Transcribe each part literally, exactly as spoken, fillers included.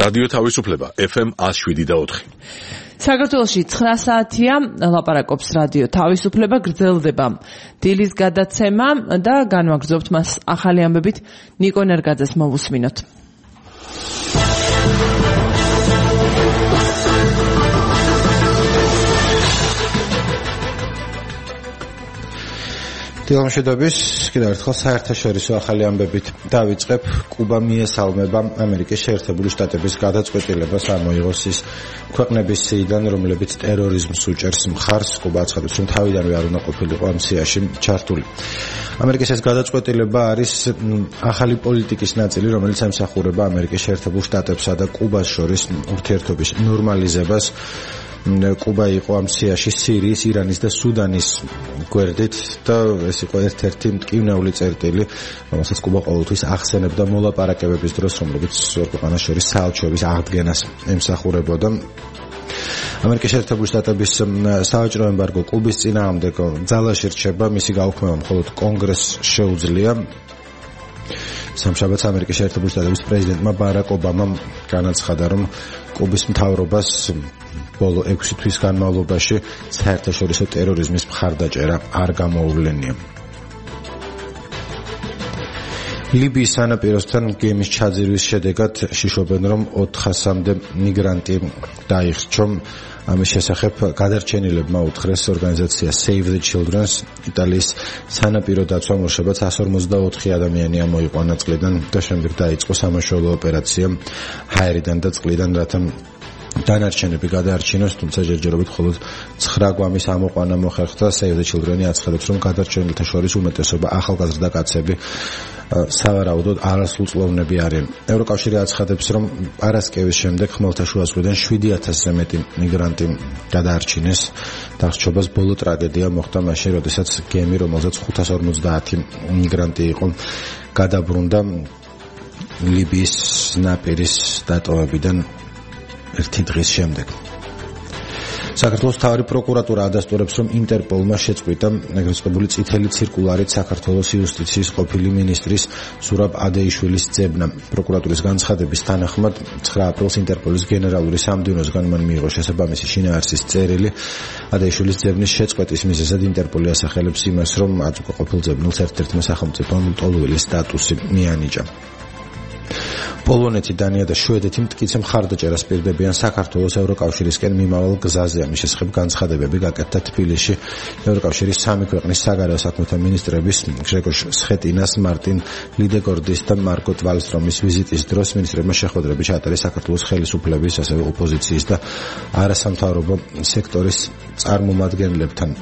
რადიო თავისუფლება ეფ ემ one oh seven point four. საქართველოში ცხრა საათია ლაპარაკობს რადიო თავისუფლება, გრძელდება დილის გადაცემა და განვაგრძობთ მას ახალი ამბებით. ნიკო ნერგაძეს მოვუსმინოთ. დილამშვიდობის, კიდევ ერთხელ საერთაშორისო ახალი ამბებით დავიწყებ. კუბა მიესალმება ამერიკის შეერთებული შტატების გადაწყვეტილებას ამოიღოს ის ქვეყნების სიიდან, რომლებიც ტერორიზმს უჭერს მხარს. კუბა აცხადებს, რომ თავიდანვე არ უნდა ყოფილიყო ამ სიაში ჩართული. ამერიკის ეს გადაწყვეტილება არის ახალი პოლიტიკის ნაწილი, რომელიც ემსახურება ამერიკის შეერთებულ შტატებსა და კუბას შორის ურთიერთობის ნორმალიზებას. კუბა იყო ამ სიაში სირიის, ირანის და სუდანის გვერდით და ეს იყო ერთ-ერთი მტკივნეული წერტილი, რომელსაც კუბა ყოველთვის ახსენებდა მოლაპარაკებების დროს, რომლებიც ორ ქვეყანას შორის საელჩოების აღდგენას ემსახურებოდა. ამერიკის შეერთებული შტატების სავაჭრო ემბარგო კუბის წინააღმდეგ ძალაში რჩება, მისი გაუქმება მხოლოდ კონგრესს შეუძლია. სამშაბათს ამერიკის შეერთებული შტატების პრეზიდენტმა ბარაკ ობამამ განაცხადა, რომ კუბის მთავრობას ბოლო ექვსი თვის განმავლობაში საერთაშორისო ტერორიზმის მხარდაჭერა არ გამოუვლენია. ლიბიის სანაპიროსთან გემის ჩაძირვის შედეგად შიშობენ, რომ ოთხასამდე მიგრანტი დაიხრჩო. ამის შესახებ გადარჩენილებმა უთხრეს ორგანიზაცია Save the Children's. იტალიის სანაპირო დაცვა მუშებაც one forty-four ადამიანი ამოიყვანა წყლიდან და შემდეგ დაიწყო სამაშველო ოპერაცია ჰაერიდან და წყლიდან, რათა დანარჩენები გადაარჩინოს, თუმცა ჯერჯერობით მხოლოდ nine გვამის ამოყვანა მოხერხდა. Save the Children აცხადებს, რომ გადარჩენილთა შორის უმეტესობა ახალგაზრდა კაცები სავარაუდოდ არასრულწლოვნები არიან. ევროკავშირი აცხადებს, რომ პარასკევის შემდეგ ხმელთაშუა ზღვიდან seven thousand-ზე მეტი მიგრანტი გადაარჩინეს. დახშობას ბოლო ტრაგედია მოხდა მაშინ, როდესაც გემი, რომელზეც five hundred forty მიგრანტი იყო, გადაბრუნდა ლიბიის ნაპირის დატოვებიდან ერთი დღის შემდეგ. საქართველოს მთავარი პროკურატურა ადასტურებს, რომ ინტერპოლმა შეწყვიტა ეგრესკებული წითელი ცირკულარით საქართველოს იუსტიციის ყოფილი მინისტრის სურაბ ადეიშვილის ძებნა. პროკურატურის განცხადების თანახმად nine აპრილს ინტერპოლის გენერალური სამდივნოსგან მან მიიღო შესაბამისი შინაარსის წერილი. ადეიშვილის ძებნის შეწყვეტის მიზეზად ინტერპოლი ასახელებს იმას, რომ აწ უკვე ყოფილ ძებნილს ერთ-ერთმა სახელმწიფომ ლტოლვილი სტატუსი მიანიჭა. პოლონეთი, დანია და შვედეთი მტკიცე მხარდაჭერას პირდებიან საქართველოს ევროკავშირისკენ მიმავალ გზაზე. ამის შესახებ განცხადებები გაკეთდა თბილისში ევროკავშირის სამი ქვეყნის საგარეო საქმეთა მინისტრების გრეგორ სხეტინას, მარტინ ლიდეგორდის და მარკო ტვალსტრომის ვიზიტის დროს. მინისტრებმა შეხვედრები ჩაატარეს საქართველოს ხელისუფლების, ასევე ოპოზიციის და არასამთავრობო სექტორის წარმომადგენლებთან.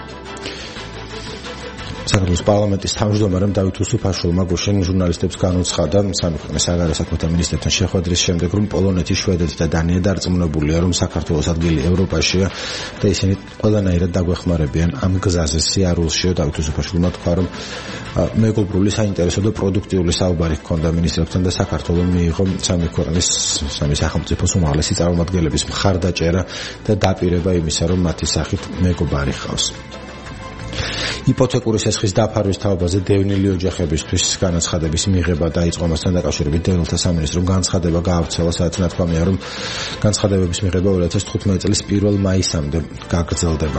საქართველოს პარლამენტის თავმჯდომარემ დავით უსუფაშვილმა გუშინ ჟურნალისტებს განუცხადა სამი ქვეყნის საგარეო საქმეთა მინისტრებთან შეხვედრის შემდეგ, რომ პოლონეთი, შვედეთი და დანია დარწმუნებულია, რომ საქართველოს ადგილი ევროპაშია და ისინი ყველანაირად დაგვეხმარებიან ამ გზაზე სიარულში. დავით უსუფაშვილმა თქვა, რომ მეგობრული, საინტერესო და პროდუქტიული საუბარი ჰქონდა მინისტრებთან და საქართველოს მიიღო სამი ქვეყნის, სამი სახელმწიფოს უმაღლესი წარმომადგენლების მხარდაჭერა და დაპირება იმისა, რომ მათი სახით მეგობარი ჰყავს. იპოთეკური სესხის დაფარვის თაობაზე დევნილი ოჯახებისთვის განაცხადების მიღება დაიწყო. მასთან დაკავშირებით დევნილთა სამინისტრომ განცხადება გაავრცელა, სადაც ნათქვამია, რომ განცხადებების მიღება two thousand fifteen წლის პირველ მაისამდე გაგრძელდება.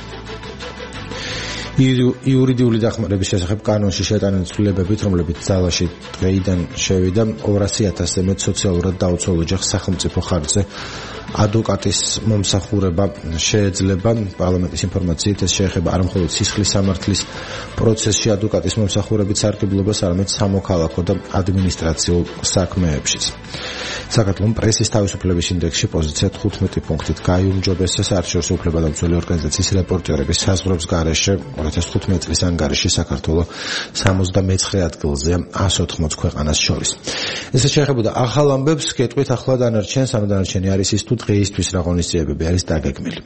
იურიდიული დახმარების შესახებ კანონში შეტანილი ცვლილებებით, რომლებიც ძალაში დღეიდან შევიდა, two hundred thousand-ზე მეტ სოციალურად დაუცველ ოჯახს სახელმწიფო ხარჯზე ადვოკატის მომსახურება შეეძლება. პარლამენტის ინფორმაციით ეს შეეხება არა მხოლოდ სისხლის სამართლის პროცესში ადვოკატის მომსახურებით სარგებლობას, არამედ სამოქალაქო და ადმინისტრაციულ საქმეებშიც. საქართველოს პრესის თავისუფლების ინდექსში პოზიცია fifteen პუნქტით გაიუმჯობესა. საერთაშორისო უფლებადამცველი ორგანიზაციის რეპორტერების საზღვრებს გარეშე two thousand fifteen წლის ანგარიში საქართველოს seventy-nine ადგილზეა one hundred forty ქვეყანას შორის. ესე შეეხებოდა ახალ ამბებს. გეტყვით ახლა დანარჩენს, ანუ დანარჩენი არის ის, თუ დღეისთვის რა ღონისძიებები არის დაგეგმილი.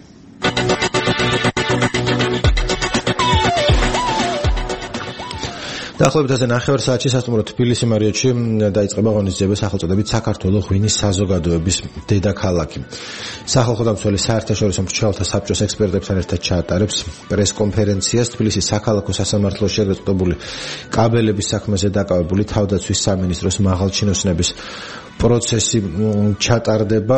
დაახლოებით ნახევარ საათში სასტუმრო თბილისი მარიოტში დაიწყება ღონისძიება სახელწოდებით საქართველოს ღვინის საზოგადოების დედაქალაქი. სახალხო დამცველი საერთაშორისო მრჩეველთა საბჭოს ექსპერტებთან ერთად ჩაატარებს პრესკონფერენციას თბილისის საქალაქო სასამართლოში შეგწყვეტილი კაბელების საქმეზე დაკავებული თავდაცვის სამინისტროს მაღალჩინოსნების პროცესი ჩატარდება.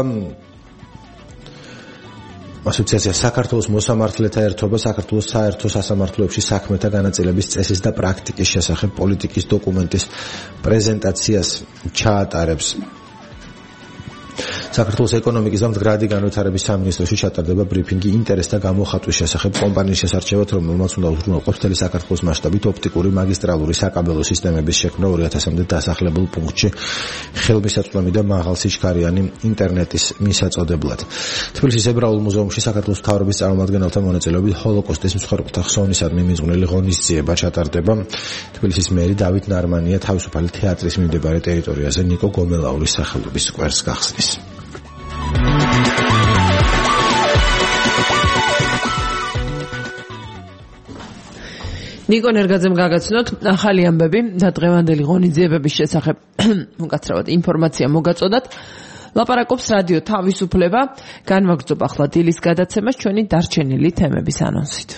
ასოციაცია საქართველოს მოსამართლეთა ერთობა საქართველოს საერთო სასამართლოებში საქმეთა განაწილების წესის და პრაქტიკის შესახებ პოლიტიკის დოკუმენტის პრეზენტაციას ჩაატარებს. საქართველოს ეკონომიკის და მდგრადი განვითარების სამინისტროში ჩატარდება ბრიფინგი ინტერესთა გამოხატვის შესახებ კომპანიის შესარჩევად, რომელმაც უნდა უზრუნველყოს მთელი საქართველოს მასშტაბით ოპტიკური მაგისტრალური საკაბელო სისტემების შექმნა ორი ათასამდე დასახლებულ პუნქტში ხელმისაწვდომი და მაღალსიჩქარიანი ინტერნეტის მისაწოდებლად. თბილისის ებრაულ მუზეუმში საქართველოს მთავრობის წარმომადგენელთა მონაწილეობით ჰოლოკოსტის მსხვერპლთა ხსოვნისადმი მიძღვნილი ღონისძიება ჩატარდება. თბილისის მერი დავით ნარმანია თავისუფალი თეატრის მიმდებარე ტერიტორიაზე ნიკო გომელაურის სახელობის სკვერს გახსნის. ნიკო ნერგაძემ გაგაცნოთ ახალი ამბები და დღევანდელი ღონისძიებების შესახებ უკაცრავად ინფორმაცია მოგაწოდათ. ლაპარაკობს რადიო თავისუფლება, განვაგრძობ ახლა დილის გადაცემას ჩვენი დარჩენილი თემების ანონსით.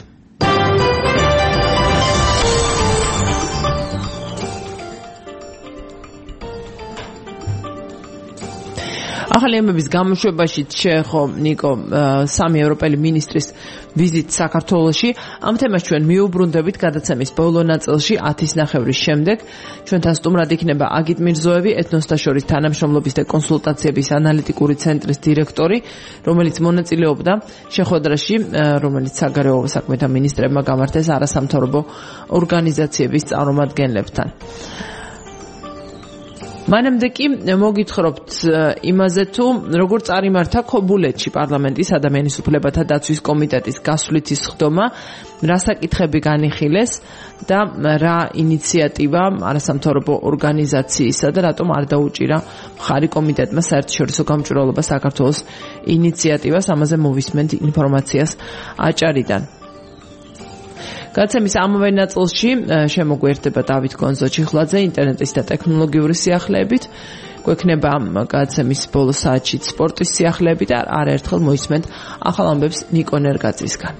ახალი ამბების გამოშვებაში შეეხო ნიკო სამი ევროპელი მინისტრის ვიზიტ საქართველოში. ამ თემას ჩვენ მიუბრუნდებით გადაცემის ბოლო ნაწილში ათის ნახევრის შემდეგ. ჩვენთან სტუმრად იქნება აგიტ მირზოევი, ეთნოსთა შორის თანამშრომლობის და კონსულტაციების ანალიტიკური ცენტრის დირექტორი, რომელიც მონაწილეობდა შეხვედრაში, რომელიც საგარეო საქმეთა მინისტრებმა გამართეს არასამთავრობო ორგანიზაციების წარმომადგენლებთან. მანამდე კი მოგითხრობთ იმაზე თუ როგორ წარიმართა ქობულეთში პარლამენტის ადამიანის უფლებათა დაცვის კომიტეტის გასვლითი სხდომა, რა საკითხები განიხილეს და რა ინიციატივა არასამთავრობო ორგანიზაციისა და რატომ არ დაუჭირა მხარი კომიტეტმა საერთაშორისო გამჭვირვალობა საქართველოს ინიციატივას, ამაზე მოვისმენთ ინფორმაციას აჭარიდან. გადაცემის ამავე ნაწილში შემოგვიერთდება დავით გონზო-ჩიხლაძე ინტერნეტის და ტექნოლოგიური სიახლეებით. გვექნება გადაცემის ბოლო საათში სპორტის სიახლეები და არაერთხელ მოისმენთ ახალ ამბებს ნიკო ნერგაძისგან.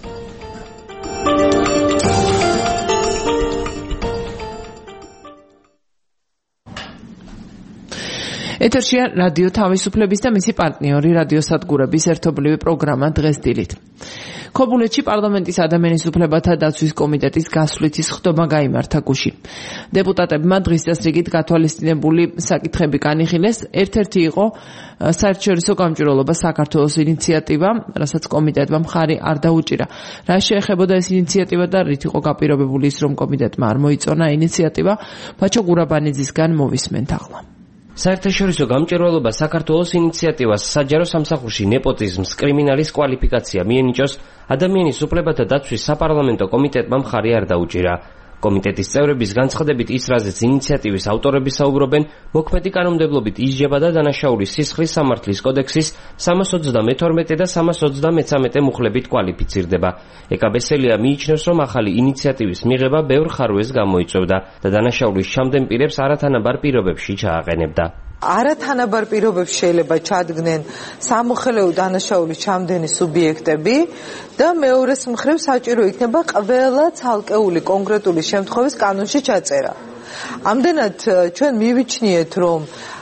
ეთერშია რადიო თავისუფლების და მისი პარტნიორი რადიოსადგურების ერთობლივი პროგრამა დღეს დილით. ქობულეთში პარლამენტის ადამიანის უფლებათა დაცვის კომიტეტის გასვლითი სხდომა გაიმართა გუში. დეპუტატებმა დღის დასრიგით გათვალისწინებული საკითხები განიხილეს. ერთ-ერთი იყო საერთაშორისო გამჭვირვალობა საქართველოს ინიციატივა, რასაც კომიტეტმა მხარი არ დაუჭირა. რა შეეხებოდა ეს ინიციატივა და რით იყო გაპირობებული ის, რომ კომიტეტმა არ მოიწონა ინიციატივა, ბაჩო გურაბანიძისგან მოვისმენთ ახლა. საერთაშორისო გამჭვირვალობა საქართველოს ინიციატივას საჯარო სამსახურში ნეპოტიზმს კრიმინალის კვალიფიკაცია მიენიჭოს ადამიანის უფლებათა დაცვის საპარლამენტო კომიტეტმა მხარი არ დაუჭირა. კომიტეტის წევრების განცხადებით ის, რაზეც ინიციატივის ავტორები საუბრობენ, მოქმედი კანონმდებლობით ისჯება და დანაშაულის სისხლის სამართლის კოდექსის სამას ოცდამეთორმეტე და სამას ოცდამეცამეტე მუხლებით კვალიფიცირდება. ეკაბესელია მიიჩნევს, რომ ახალი ინიციატივის მიღება ბევრ ხარვეს გამოიწვევდა და დანაშაულის ჩამდენ პირებს არათანაბარ პირობებში ჩააყენებდა. არათანაბარ პირობებში შეიძლება ჩადგნენ სამოხელეო დანაშაულის ჩამდენი სუბიექტები და მეორეს მხრივ საჭირო იქნება ყველა ცალკეული კონკრეტული შემთხვევის კანონში ჩაწერა. ამდენად ჩვენ მივიჩნიეთ, რომ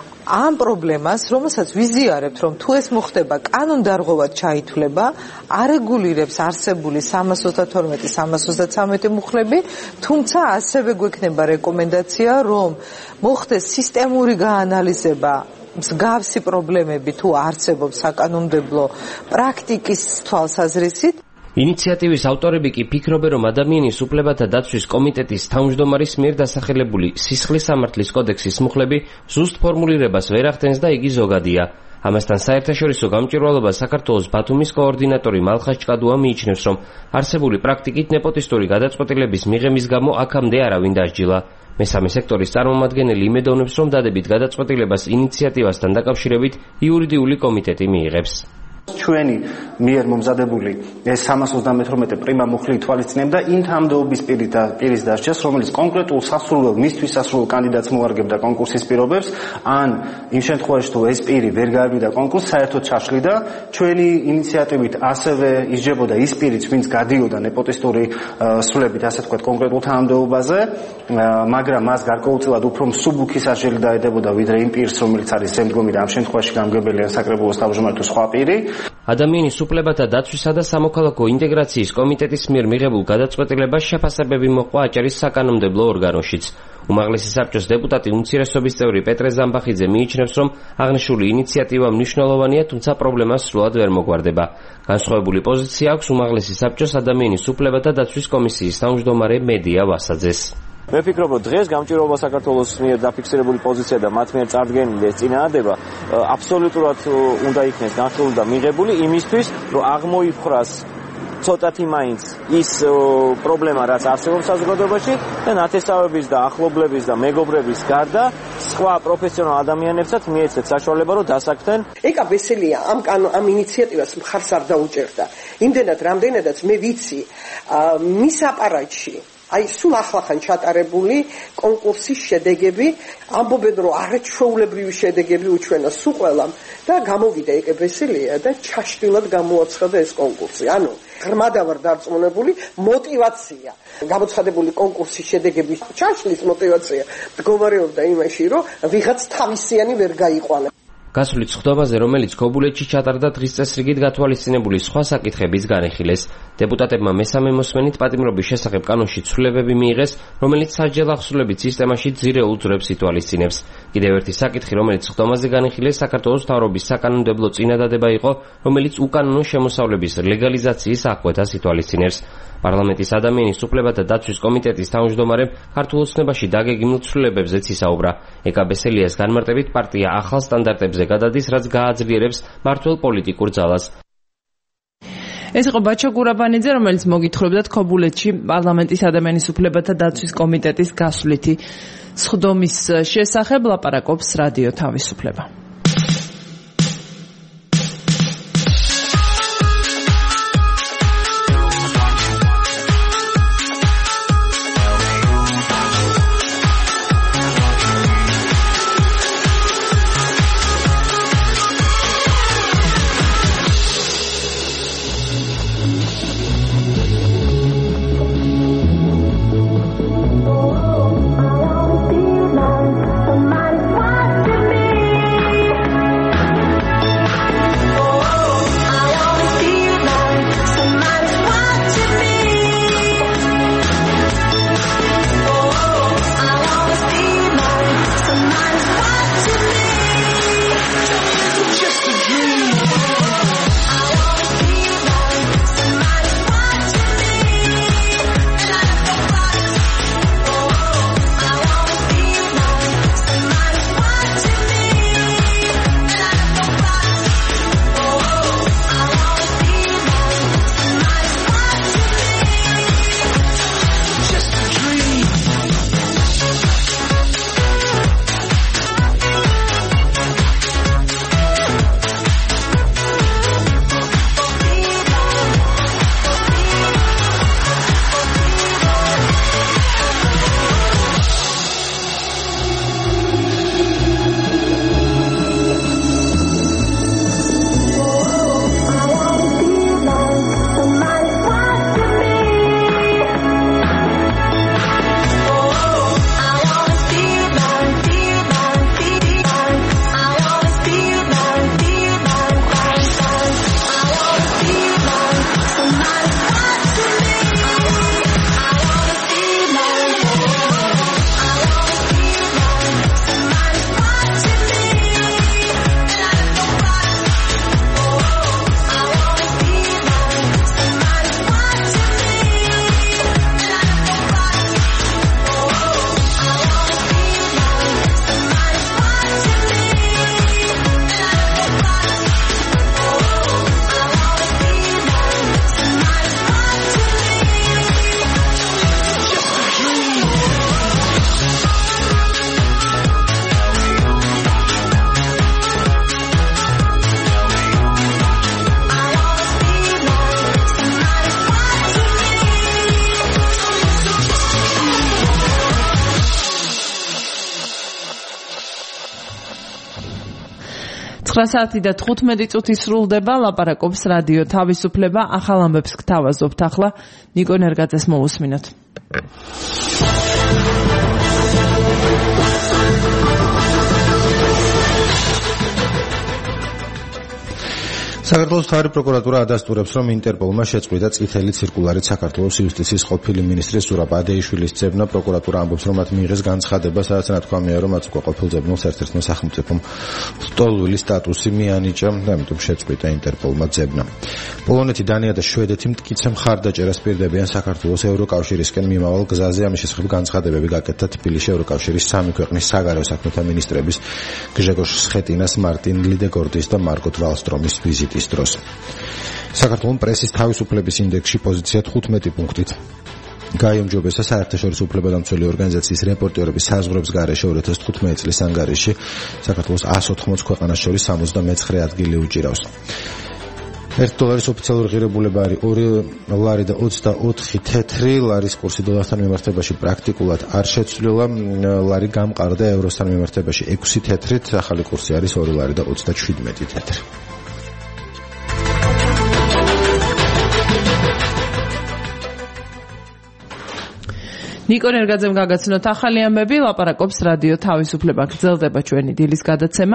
ამ პრობლემას, რომელსაც ვიზიარებთ, რომ თუ ეს მოხდება კანონდარღვევად ჩაითვლება, არეგულირებს არსებული სამას ოცდათორმეტე სამას ოცდაცამეტე მუხლები, თუმცა ასევე გვექნება რეკომენდაცია, რომ მოხდეს სისტემური გაანალიზება მსგავსი პრობლემები თუ არსებობს საკანონმდებლო პრაქტიკის თვალსაზრისით. ინიციატივის ავტორები კი ფიქრობენ, რომ ადამიანის უფლებათა დაცვის კომიტეტის თავმჯდომარის მიერ დასახელებული სისხლის სამართლის კოდექსის მუხლები ზუსტ ფორმულირებას ვერ ახდენს და იგი ზოგადია. ამასთან საერთაშორისო გამჭვირვალობა საქართველოს ბათუმის კოორდინატორი მალხას ჭკადუა მიიჩნევს, რომ არსებული პრაქტიკით ნეპოტისტური გადაწყვეტილების მიღების გამო აქამდე არავინ დასჯილა. მესამე სექტორის წარმომადგენელი იმედოვნებს, რომ დადებით გადაწყვეტილებას ინიციატივასთან დაკავშირებით იურიდიული კომიტეტი მიიღებს. ჩვენი მიერ მომზადებული ეს სამას ოცდამეთორმეტე პრიმა მუხლი თვალისწინებდა იმ თანამდებობის პირის დასჯას, რომელიც კონკრეტულ სასურველ მისთვის სასურველ კანდიდატს მოარგებდა კონკურსის პირობებს, ან იმ შემთხვევაში თუ ეს პირი ვერ გაარღვევდა კონკურსს, საერთოდ ჩაშლიდა. ჩვენი ინიციატივით ასევე ისჯებოდა ის პირიც, ვინც გადიოდა ნეპოტისტური სრულებით, ასე ვთქვათ, კონკრეტულ თანამდებობაზე, მაგრამ მას გარკვეულწილად უფრო მსუბუქი სასჯელი დაედებოდა ვიდრე იმ პირს, რომელიც არის შემდგომი და ამ შემთხვევაში გამგებელია საკრებულოს თავმჯდომარე თუ სხვა პირი. ადამიანის უფლებათა დაცვისა და სამოქალაქო ინტეგრაციის კომიტეტის მიერ მიღებულ გადაწყვეტილებას შეფასებები მოყვა აჭარის საკანონმდებლო ორგანოშიც. უმაღლესი საბჭოს დეპუტატი უმცირესობის წევრი პეტრე ზამბახიძე მიიჩნევს, რომ აღნიშნული ინიციატივა მნიშვნელოვანია, თუმცა პრობლემას სრულად ვერ მოგვარდება. განსხვავებული პოზიცია აქვს უმაღლესი საბჭოს ადამიანის უფლებათა დაცვის კომისიის თავმჯდომარე მედია ვასაძეს. მე ვფიქრობ, რომ დღეს გამჭირვალობა საქართველოს მიერ დაფიქსირებული პოზიცია და მათ მიერ წარდგენილი ეს წინააღმდება აბსოლუტურად უნდა იქნეს განხილული და მიღებული იმისთვის, რომ აღმოიფხრას ცოტათი მაინც ის პრობლემა, რაც არსებობს საზოგადოებაში და ნათესავების და ახლობლების და მეგობრების გარდა სხვა პროფესიონალ ადამიანებსაც მიეცეთ საშუალება, რომ დასაქმდნენ. ეკა ბესელია ამ ამ ინიციატივას მხარს არ დაუჭერდა. იმდენად, რამდენადაც მე ვიცი, მის აპარატში აი სულ ახლახან ჩატარებული კონკურსის შედეგები ამბობენ, რომ არაჩვეულებრივი შედეგები უჩვენა სულ ყველამ და გამოვიდა ეკებესელია და ჩაშლილად გამოაცხადა ეს კონკურსი. ანუ ღრმად ვარ დარწმუნებული, მოტივაცია გამოცხადებული კონკურსის შედეგების ჩაშლის მოტივაცია მდგომარეობდა იმაში, რომ ვიღაც თავისიანი ვერ გაიყვანა. გასული ცხვდობაზე, რომელიც ქობულეთში ჩატარდა, დღის წესრიგით გათვალისწინებული სხვა საკითხებიც განეხილეს. დეპუტატებმა მესამე მოსმენით პატიმრობის შესახებ კანონში ცვლილებები მიიღეს, რომელიც სასჯელ ახსულებით სისტემაში ძირეულ ძვრებს ითვალისწინებს. კიდევ ერთი საკითხი, რომელიც ცხვდომაზე განეხილეს, საქართველოს მთავრობის საკანონმდებლო წინადადება იყო, რომელიც უკანონო შემოსავლების ლეგალიზაციის აღკვეთას ითვალისწინებს. პარლამენტის ადამიანის უფლებათა დაცვის კომიტეტის თავმჯდომარემ ქართულ ოცნებაში დაგეგმილ ცვლილებებზეც ისაუბრა. ეკა ბესელიას განმარტებით, პარტია ახალ სტანდარტებზე გადადის, რაც გააძლიერებს მმართველ პოლიტიკურ ძალას. ეს იყო ბაჩა გურაბანიძე, რომელიც მოგითხრობდათ ქობულეთში პარლამენტის ადამიანის უფლებათა დაცვის კომიტეტის გასვლითი სხდომის შესახებ. ლაპარაკობს რადიო თავისუფლება. ცხრა საათი და თხუთმეტი წუთი სრულდება, ლაპარაკობს რადიო თავისუფლება, ახალ ამბებს გთავაზობთ ახლა ნიკო ნერგაძეს მოვუსმინოთ. საქართველოს მთავარი პროკურატურა ადასტურებს, რომ ინტერპოლმა შეწყვიტა წითელი ციρკულარით საქართველოს იუსტიციის ყოფილი მინისტრის ზურაბ ადეიშვილის ძებნა. პროკურატურა ამბობს, რომ მათ მიიღეს განცხადება, სადაც ნათქვამია, რომ მათ უკვე ყოფილ ძებნელს ერთ-ერთმა სახელმწიფომ ლტოლვილი სტატუსი მიანიჭა და ამიტომ შეწყვიტა ინტერპოლმა ძებნა. პოლონეთი, დანია და შვედეთი მტკიცე მხარდაჭერას პირდებიან საქართველოს ევროკავშირისკენ მიმავალ გზაზე. ამის შესახებ განცხადებები გაკეთდა თბილისში ევროკავშირის სამი ქვეყნის საგარეო საქმეთა მინისტრების გჟეგოშ სხეტინას, მარტინ ლიდეგორდის და მარგოთ ვალსტრომის ვიზიტის დროს. საქართველოს პრესის თავისუფლების ინდექსში პოზიცია თხუთმეტი პუნქტით გაიუმჯობესა საერთაშორისო უფლებადამცველი ორგანიზაციის რეპორტერების საზღვრებს გარეშე ორი ათას თხუთმეტი წლის ანგარიშში საქართველოს ას ოთხმოცი ქვეყანას შორის სამოცდამეცხრე ადგილი უჭირავს. ერთ დოლარის ოფიციალური ღირებულება არის ორი ლარი და ოცდაოთხი თეთრი. ლარის კურსი დოლართან მიმართებაში პრაქტიკულად არ შეცვლილა. ლარი გამყარდა ევროსთან მიმართებაში ექვსი თეთრით. ახალი კურსი არის ორი ლარი და ოცდაშვიდმეტი თეთრი. ნიკო ნერგაძემ გაგაცნოთ ახალი ამბები, ლაპარაკობს რადიო თავისუფლება. გრძელდება ჩვენი დილის გადაცემა.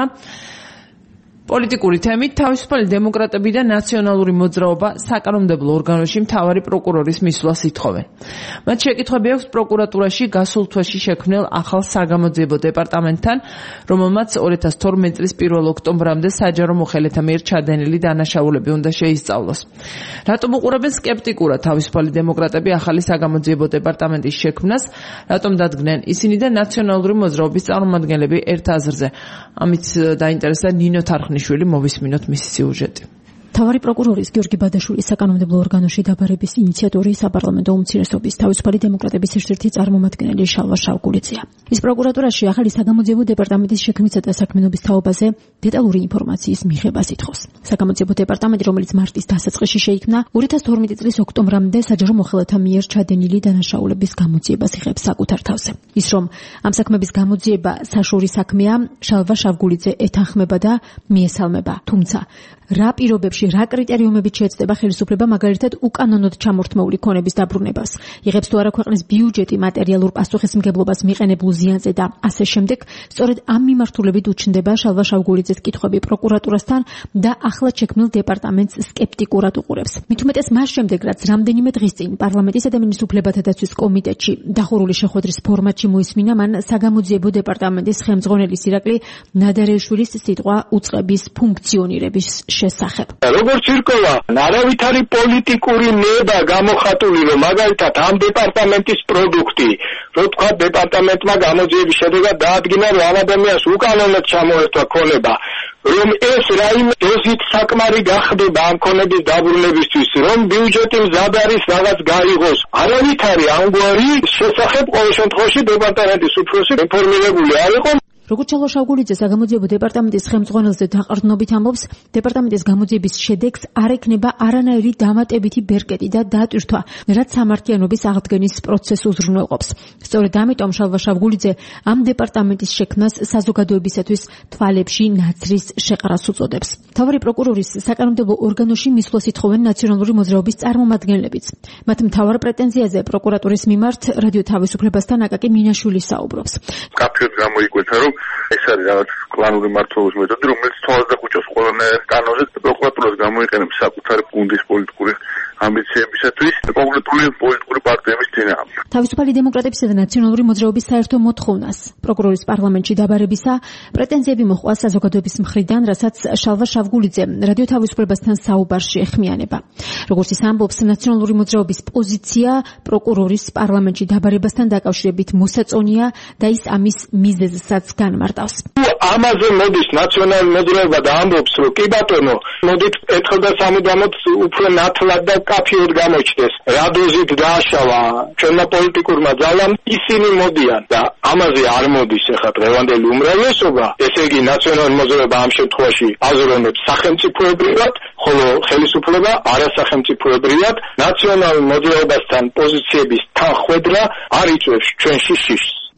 პოლიტიკური თემით თავისუფალი დემოკრატები და ნაციონალური მოძრაობა საკანონმდებლო ორგანოში მთავარი პროკურორის მისვლას ითხოვენ. მათ შეკითხვები აქვს პროკურატურაში გასულ თვეში შექმნილ ახალ საგამოძიებო დეპარტამენტთან, რომელმაც ორი ათას თორმეტი წლის პირველ ოქტომბრამდე საჯარო მოხელეთა მიერ ჩადენილი დანაშაულები უნდა შეისწავლოს. რატომ უყურებენ სკეპტიკურად თავისუფალი დემოკრატები ახალი საგამოძიებო დეპარტამენტის შექმნას, რატომ დადგნენ ისინი და ნაციონალური მოძრაობის წარმომადგენლები ერთ აზრზე? ამით დაინტერესდა ნინო თარხნიშვილი, მოვისმინოთ მისი სიუჟეტი. მთავარი პროკურორის გიორგი ბადაშვილის საკანონმდებლო ორგანოში დაბარების ინიციატორი საპარლამენტო უმცირესობის თავისუფალი დემოკრატების ერთ-ერთი წარმომადგენელი შალვა შავგულიძეა. ის პროკურატურაში ახალი საგამოძიებო დეპარტამენტის შექმნისა და საქმიანობის თაობაზე დეტალური ინფორმაციის მიღებას ითხოვს. საგამოძიებო დეპარტამენტი, რომელიც მარტის დასაწყისში შეიქმნა, ორი ათას თორმეტი წლის ოქტომბრამდე საჯარო მოხელეთა მიერ ჩადენილი დანაშაულების გამოძიებას იღებს საკუთარ თავზე. ის რომ ამ საქმების გამოძიება საშუალო საქმეა, შალვა შავგულიძე ეთანხმება და მიესალმება. თუმცა რა პირობებში, რა კრიტერიუმებით შეეცდება ხელისუფლება მაგალითად უკანონოდ ჩამორთმეული ქონების დაბრუნებას, იღებს თუ არა ქვეყნის ბიუჯეტი მატერიალურ პასუხისმგებლობას მიყენებულ ზიანზე და ასე შემდეგ, სწორედ ამ მიმართულებით უჩნდება შალვა შავგულიძეს კითხვები პროკურატურასთან და ახლად შექმნილ დეპარტამენტს სკეპტიკურად უყურებს. მით უმეტეს მას შემდეგ, რაც რამდენიმე დღის წინ პარლამენტის ადამიანის უფლებათა დაცვის კომიტეტში დახურული შეხვედრის ფორმატში მოისმინა მან საგამოძიებო დეპარტამენტის ხელმძღვანელის ირაკლი ნადარეიშვილის სიტყვა უწყების ფუნქციონირების შესახებ. როგორც ირკვევა, არავითარი პოლიტიკური ნება გამოხატული, რომ მაგალითად ამ დეპარტამენტის პროდუქტი, რო თქვა დეპარტამენტმა გამოძიების შედეგად დაადგინა, რომ ამ ადამიანს უკანონოდ ჩამოერთვა ქონება, რომ ეს რაიმე დოზით საკმარი გახდება ამ ქონების დაბრუნებისთვის, რომ ბიუჯეტი მზად არის რაღაც გაიღოს. არავითარი ამგვარი შესახებ ყოველ შემთხვევაში დეპარტამენტის უფროსი ინფორმირებული არ იყო. როგორც შალვა შავგულიძე საგამოძიებო დეპარტამენტის ხელმძღვანელზე დაყრდნობით ამბობს, დეპარტამენტის გამოძიების შედეგს არ ექნება არანაირი დამატებითი ბერკეტი და დატვირთვა, რაც სამართლიანობის აღდგენის პროცესს უზრუნველყოფს. სწორედ ამიტომ შალვა შავგულიძე ამ დეპარტამენტის შექმნას საზოგადოებისათვის თვალებში ნაცრის შეყრას უწოდებს. მთავარი პროკურორის საკანონმდებლო ორგანოში მისვლას ითხოვენ ნაციონალური მოძრაობის წარმომადგენლებიც. მათ მთავარ პრეტენზიაზე პროკურატურის მიმართ რადიო თავისუფლებასთან აკაკი მინაშვილი საუბრობს. კაფეოდ გამოიკვეთა, რომ ეს არის რაღაც კლანური მმართველობის მეთოდი, რომელიც თვალს დახუჭავს ყველანაირ კანონზე. პროკურატურას გამოიყენებს საკუთარი გუნდის პოლიტიკური ამბიციებისათვის და კონკრეტული პოლიტიკური პარტიების წინააღმდეგ. თავისუფალი დემოკრატებისა და ნაციონალური მოძრაობის საერთო მოთხოვნას პროკურორის პარლამენტში დაბარებისა პრეტენზიები მოჰყვა საზოგადოების მხრიდან, რასაც შალვა შავგულიძე რადიო თავისუფლებასთან საუბარში ეხმიანება. როგორც ის ამბობს, ნაციონალური მოძრაობის პოზიცია პროკურორის პარლამენტში დაბარებასთან დაკავშირებით მოსაწონია და ის ამის მიზეზსაც განმარტავს. ამაზე მოდის ნაციონალური მოძრაობა და ამბობს, რომ კი ბატონო, მოდით ერთხელ და სამუდამოდ უფრო ნათლად და კაფეოდ გამოჩნდეს. რა დოზით დააშალა ჩვენმა პოლიტიკურმა ძალამ, ისინი მოდიან და ამაზე არ მოდის ახლა დღევანდელი უმრავლესობა. ესე იგი ნაციონალური მოძრაობა ამ შემთხვევაში აზროვნებს სახელმწიფოებრივად, ხოლო ხელისუფლება არასახელმწიფოებრივად. ნაციონალურ მოძრაობასთან პოზიციების თანხვედრა არ იწვევს ჩვენში შიშს.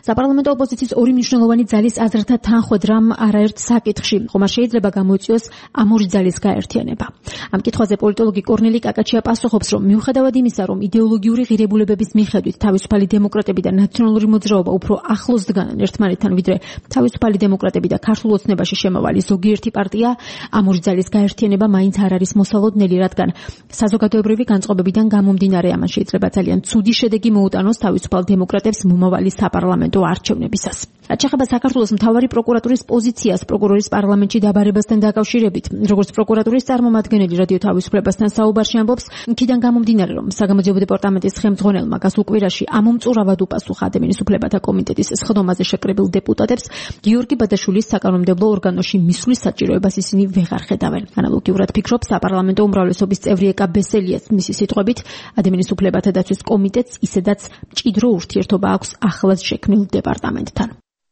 საპარლამენტო ოპოზიციის ორი მნიშვნელოვანი ძალის აზრთა თანხვედრამ არაერთ საკითხში ხომ არ შეიძლება გამოიწვიოს ამ ორი ძალის გაერთიანება. ამ კითხვაზე პოლიტოლოგი კორნელი კაკაჩია პასუხობს, რომ მიუხედავად იმისა, რომ იდეოლოგიური ღირებულებების მიხედვით თავისუფალი დემოკრატები და ნაციონალური მოძრაობა უფრო ახლოს დგანან ერთმანეთთან, ვიდრე თავისუფალი დემოკრატები და ქართულ ოცნებაში შემავალი ზოგიერთი პარტია, ამ ორი ძალის გაერთიანება მაინც არ არის მოსალოდნელი, რადგან საზოგადოებრივი განწყობებიდან გამომდინარე ამან შეიძლება ძალიან ცუდი შედეგი მოუტანოს თავისუფალ დემოკრატებს მომავალი საპარლამენტო არჩევნებისას. რაც შეეხება საქართველოს მთავარი პროკურატურის პოზიციას პროკურორის პარლამენტში დაბარებასთან დაკავშირებით, როგორც პროკურატურის წარმომადგენელი რადიო თავისუფლებასთან საუბარში ამბობს, იქიდან გამომდინარე, რომ საგამოძიებო დეპარტამენტის ხელმძღვანელმა გასულ კვირაში ამომწურავად უპასუხა ადამიანის უფლებათა კომიტეტის სხდომაზე შეკრებილ დეპუტატებს, გიორგი ბადაშვილის საკანონმდებლო ორგანოში მისვლის საჭიროებას ისინი ვეღარ ხედავენ. ანალოგიურად ფიქრობს საპარლამენტო უმრავლესობის წევრი ეკა ბესელიას. მისი სიტყვებით, ადამიანის უფლებათა დაცვის კომიტეტს ისედაც მჭიდრო ურთიერთობა აქვს ახლად შექმნილ დეპარტამენტთან.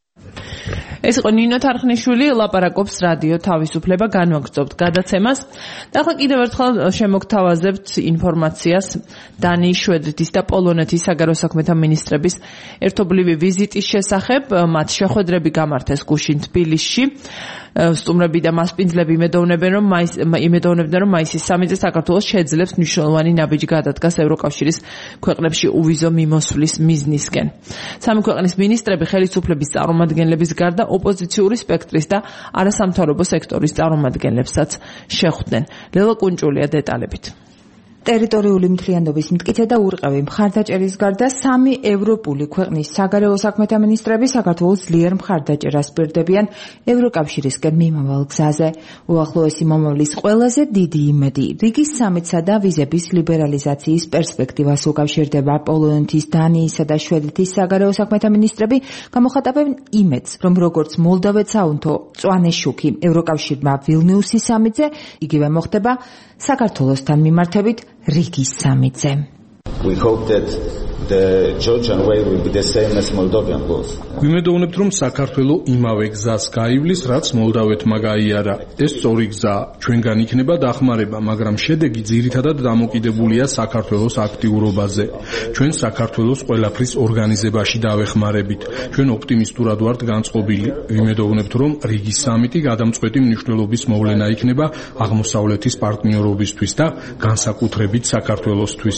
ეს იყო ნინო თარხნიშვილი, ლაპარაკობს რადიო თავისუფლება, განვაგრძობთ გადაცემას. და ახლა კიდევ ერთხელ შემოგთავაზებთ ინფორმაციას დანიის, შვედეთის და პოლონეთის საგარეო საქმეთა მინისტრების ერთობლივი ვიზიტის შესახებ. მათ შეხვედრები გამართეს გუშინ თბილისში. სტუმრები და მასპინძლები იმედოვნებენ, რომ იმედოვნებდნენ, რომ მაისის სამიტზე საქართველოს შეძლებს მნიშვნელოვანი ნაბიჯი გადადგას ევროკავშირის ქვეყნებში უვიზო მიმოსვლის მიზნისკენ. სამი ქვეყნის მინისტრები ხელისუფლების წარმომადგენლების გარდა ოპოზიციური სპექტრის და არასამთავრობო სექტორის წარმომადგენლებსაც შეხვდნენ. ლელა კუნჭულია დეტალებით. ტერიტორიული მთლიანობის მტკიცე და ურყევი მხარდაჭერის გარდა სამი ევროპული ქვეყნის საგარეო საქმეთა მინისტრები საქართველოს ძლიერ მხარდაჭერას პირდებიან ევროკავშირისკენ მიმავალ გზაზე. უახლოესი მომავლის ყველაზე დიდი იმედი რიგის სამიტსა და ვიზების ლიბერალიზაციის პერსპექტივას უკავშირდება. პოლონეთის, დანიისა და შვედეთის საგარეო საქმეთა მინისტრები გამოხატავენ იმედს, რომ როგორც მოლდოვეთს აუნთო მწვანე შუქი ევროკავშირმა ვილნიუსის სამიტზე, იგივე მოხდება საქართველოსთან მიმართებით რიგის სამიტზე. We hope that the Georgian way will be the same as Moldovan was. ვიმედოვნებთ, რომ საქართველო იმავე გზას გაივლის, რაც მოლდავეთმა გაიარა. ეს სწორი გზა ჩვენგან იქნება დახმარება, მაგრამ შედეგი ძირითადად დამოკიდებულია საქართველოს აქტიურობაზე. ჩვენ საქართველოს ყველაფრის ორგანიზებაში დავეხმარებით. ჩვენ ოპტიმისტურად ვართ განწყობილი. ვიმედოვნებთ, რომ რიგის სამიტი გადამწყვეტი მნიშვნელობის მოვლენა იქნება აღმოსავლეთის პარტნიორობისთვის და განსაკუთრებით საქართველოსთვის.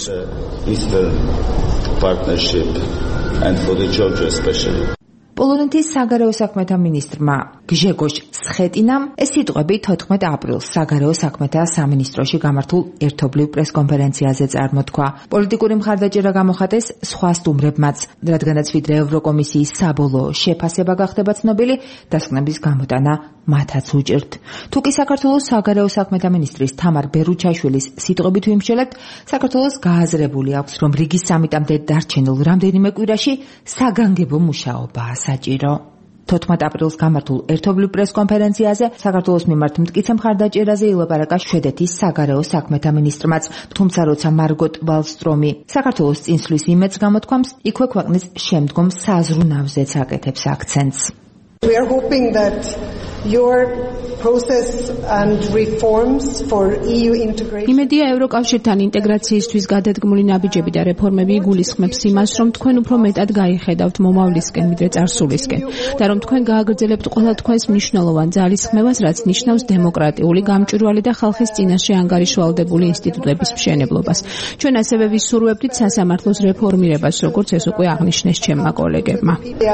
Partnership and for the Georgia especially. პოლონეთის საგარეო საქმეთა მინისტრმა გჟეგოშ სხეტინამ ეს სიტყვები თოთხმეტ აპრილს საგარეო საქმეთა სამინისტროში გამართულ ერთობლივ პრესკონფერენციაზე წარმოთქვა. პოლიტიკური მხარდაჭერა გამოხატეს სხვა სტუმრებმაც, რადგანაც ვიდრე ევროკომისიის საბოლოო შეფასება გახდება ცნობილი, დასკვნების გამოტანა მათაც უჭირთ. თუკი საქართველოს საგარეო საქმეთა მინისტრის თამარ ბერუჩაშვილის სიტყვებით ვიმსჯელებთ, საქართველოს გააზრებული აქვს, რომ რიგის სამიტამდე დარჩენილ რამდენიმე კვირაში საგანგებო მუშაობაა საჭირო. თოთხმეტ აპრილს გამართულ ერთობლივ პრესკონფერენციაზე საქართველოს მიმართ მტკიცე მხარდაჭერაზე ილაპარაკა შვედეთის საგარეო საქმეთა მინისტრმაც, თუმცა როცა მარგოტ ვალსტრომი საქართველოს წინსვლის იმედს გამოთქვამს, იქვე ქვეყნის შემდგომ საზრუნავზეც აკეთებს აქცენტს. We are hoping that your process and reforms for E U integration. იმედია ევროკავშირთან ინტეგრაციისთვის გადადგმული ნაბიჯები და რეფორმები იგულისხმებს იმას, რომ თქვენ უფრო მეტად გაიხედავთ მომავლისკენ, ვიდრე წარსულისკენ და რომ თქვენ გააგრძელებთ ყველა თქვენს მნიშვნელოვან ძალისხმევას, რაც ნიშნავს დემოკრატიული, გამჭვირვალე და ხალხის წინაშე ანგარიშვალდებული ინსტიტუტების მშენებლობას. ჩვენ ასევე ვისურვებთ სასამართლოს რეფორმირებას, როგორც ეს უკვე აღნიშნეს ჩემმა კოლეგებმა.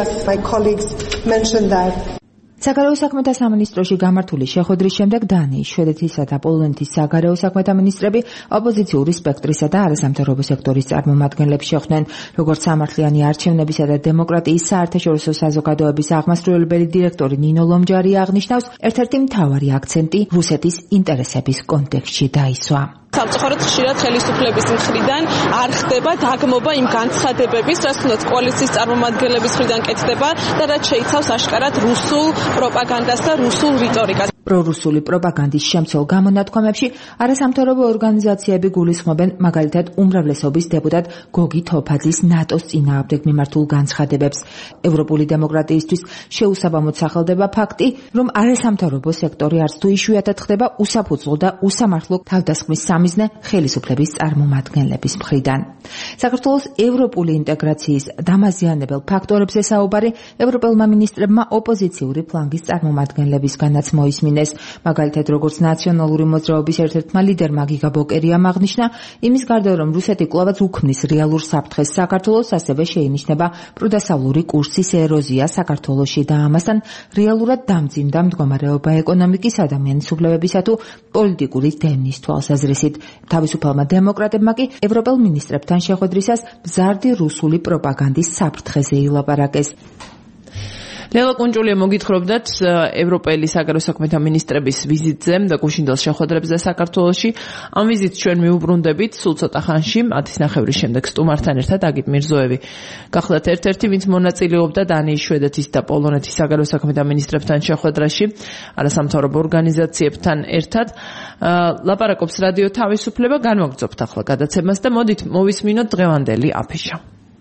საგარეო საქმეთა სამინისტროში გამართული შეხვედრის შემდეგ დანიის, შვედეთისა და პოლონეთის საგარეო საქმეთა მინისტრები ოპოზიციური სპექტრისა და არასამთავრობო სექტორის წარმომადგენლებს შეხვდნენ. როგორც სამართლიანი არჩევნებისა და დემოკრატიის საერთაშორისო საზოგადოების აღმასრულებელი დირექტორი ნინო ლომჯარი აღნიშნავს, ერთ-ერთი მთავარი აქცენტი რუსეთის ინტერესების კონტექსტში დაისვა. სამწუხაროდ ხშირად ხელისუფლების მხრიდან არ ხდება დაგმობა იმ განცხადებების, რაც თუნდაც კოალიციის წარმომადგენლების მხრიდან კეთდება და რაც შეიცავს აშკარად რუსულ პროპაგანდას და რუსულ რიტორიკას. პრორუსული პროპაგანდის შემცველ გამონათქვამებში არასამთავრობო ორგანიზაციები გულისხმობენ მაგალითად უმრავლესობის დეპუტატ გოგი თოფაძის ნატოს წინააღმდეგ მიმართულ განცხადებებს. ევროპული დემოკრატიისთვის შეუსაბამოდ სახელდება ფაქტი, რომ არასამთავრობო სექტორი არც თუ იშვიათად ხდება უსაფუძვლო და უსამართლო თავდასხმის სამიზნე ხელისუფლების წარმომადგენლების მხრიდან. საქართველოს ევროპული ინტეგრაციის დამაზიანებელ ფაქტორებზე საუბარი ევროპელმა მინისტრებმა ოპოზიციური ფლანგის წარმომადგენლებისგანაც მოისმინეს. მაგალითად, როგორც ნაციონალური მოძრაობის ერთ-ერთმა ლიდერმა გიგა ბოკერიამ აღნიშნა, იმის გარდა რომ რუსეთი კვლავაც უქმნის რეალურ საფრთხეს საქართველოს, ასევე შეინიშნება პროდასავლური კურსის ეროზია საქართველოში და ამასთან რეალურად დამძიმდა მდგომარეობა ეკონომიკის, ადამიანის უფლებებისა თუ პოლიტიკური დევნის თვალსაზრისით. თავისუფალმა დემოკრატებმა კი ევროპელ მინისტრებთან შეხვედრისას მზარდი რუსული პროპაგანდის საფრთხეზე ილაპარაკეს. ლელა კუნჭულია მოგითხრობდათ ევროპელი საგარეო საქმეთა მინისტრების ვიზიტზე და გუშინდელ შეხვედრებზე საქართველოში. ამ ვიზიტს ჩვენ მიუბრუნდებით სულ ცოტა ხანში, ათის ნახევრის შემდეგ სტუმართან ერთად აგიტ მირზოევი გახლდათ ერთ-ერთი, ვინც მონაწილეობდა დანიის, შვედეთის და პოლონეთის საგარეო საქმეთა მინისტრებთან შეხვედრაში არასამთავრობო ორგანიზაციებთან ერთად. ლაპარაკობს რადიო თავისუფლება, განვაგრძობთ ახლა გადაცემას და მოდით მოვისმინოთ დღევანდელი აფიშა.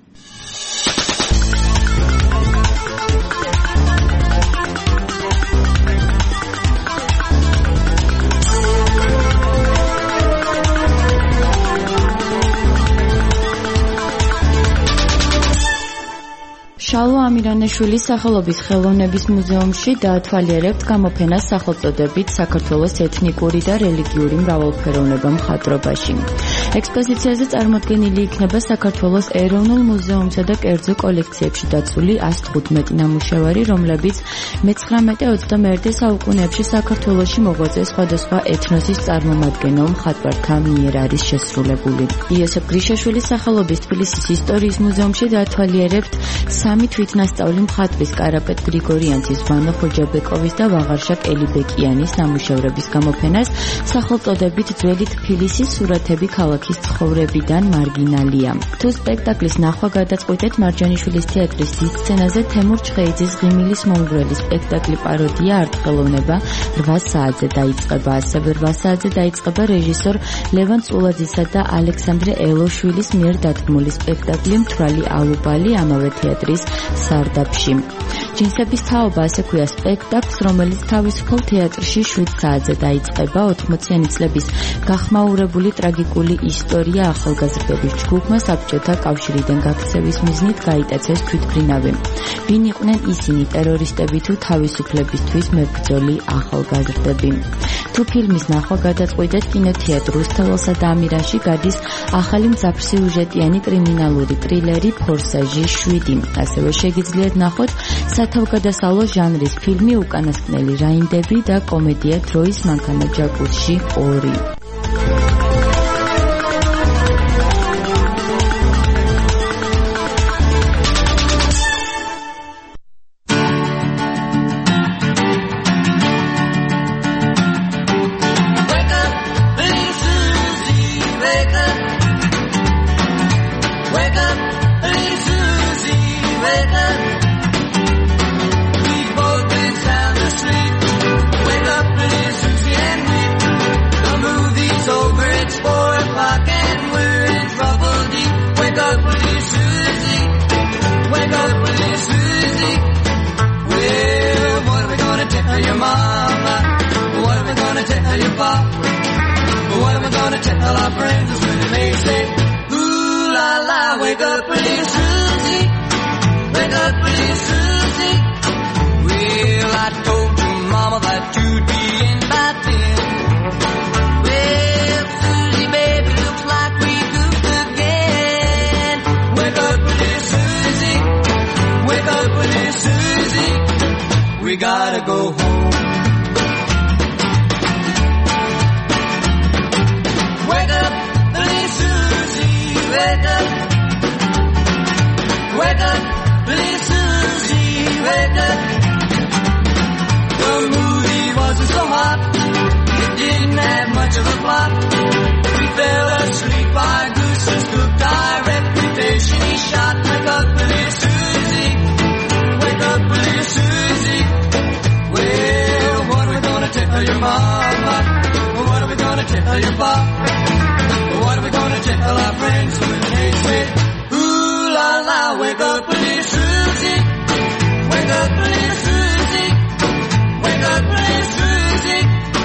შალვა ამირანაშვილის სახელობის ხელოვნების მუზეუმში დაათვალიერებთ გამოფენას სახელწოდებით საქართველოს ეთნიკური და რელიგიური მრავალფეროვნება მხატვრობაში. ექსპოზიციაზე წარმოდგენილი იქნება საქართველოს ეროვნულ მუზეუმსა და კერძო კოლექციებში დაცული ასი თხუთმეტი ნამუშევარი, რომლებიც მეცხრამეტე ოცდამეერთე საუკუნეებში საქართველოში მოღვაწე სხვადასხვა ეთნოსის წარმომადგენელ მხატვართა მიერ არის შესრულებული. იოსებ გრიშაშვილის სახელობის თბილისის ისტორიის მუზეუმში დაათვალიერებთ სამი თვითნასწავლი მხატვრის კარაპეტ გრიგორიანცის, ვანო ხოჯაბეკოვის და ვაღარშა კელიბეკიანის ნამუშევრების გამოფენას სახელწოდებით ძველი თბილისის სურათები ქალაქის ცხოვრებიდან მარგინალია. თუ სპექტაკლის ნახვა გადაწყვეტეთ მარჯანიშვილის თეატრის დიდ სცენაზე თემურ ჩხეიძის ღიმილის მომგვრელი სპექტაკლი პაროდია არტყელოვნება რვა საათზე დაიწყება. ასევე რვა საათზე დაიწყება რეჟისორ ლევან წულაძისა და ალექსანდრე ელოშვილის მიერ დადგმული სპექტაკლი მთვრალი ალუბალი ამავე თეატრის სარდაფში. ჯინსების თაობა ასე ქვია სპექტაკლს, რომელიც თავისუფალ თეატრში შვიდ საათზე დაიწყება. ოთხმოციანი წლების გახმაურებული ტრაგიკული ისტორია ახალგაზრდების ჯგუფმა საბჭოთა კავშირიდან გაქცევის მიზნით გაიტაცეს თვითმფრინავი. ვინ იყვნენ ისინი, ტერორისტები თუ თავისუფლებისთვის მებრძოლი ახალგაზრდები? თუ ფილმის ნახვა გადაწყვეტეთ, კინოთეატრ რუსთაველსა და ამირანში გადის ახალი მძაფრსიუჟეტიანი კრიმინალური ტრილერი ფორსაჟი შვიდი. ასევე შეგიძლიათ ნახოთ სათავგადასავლო ჟანრის ფილმი უკანასკნელი რაინდები და კომედია დროის მანქანა ჯაკუსში ორი. We gotta go home. Wake up, little Susie, wake up. Wake up, little Susie, wake up. The movie wasn't so hot, it didn't have much of a plot. We fell asleep, our gooses cooked, our reputation he shot. Wake up, little Susie, wake up, little Susie. Wake you fall. What are we gonna tell our friends when they say, ooh la la, wake up little Susie, wake up little Susie, wake up little Susie.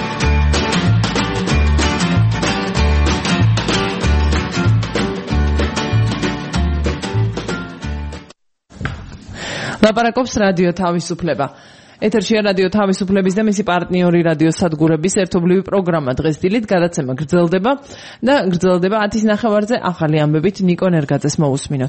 ლაპარაკობს რადიო თავისუფლება. ეთერშია რადიო თავისუფლების და მისი პარტნიორი რადიო სადგურების ერთობლივი პროგრამა დღეს დილით გადაცემა გრძელდება და გრძელდება ათის ნახევარზე ახალი ამბებით ნიკო ნერგაძეს მოусმინოთ.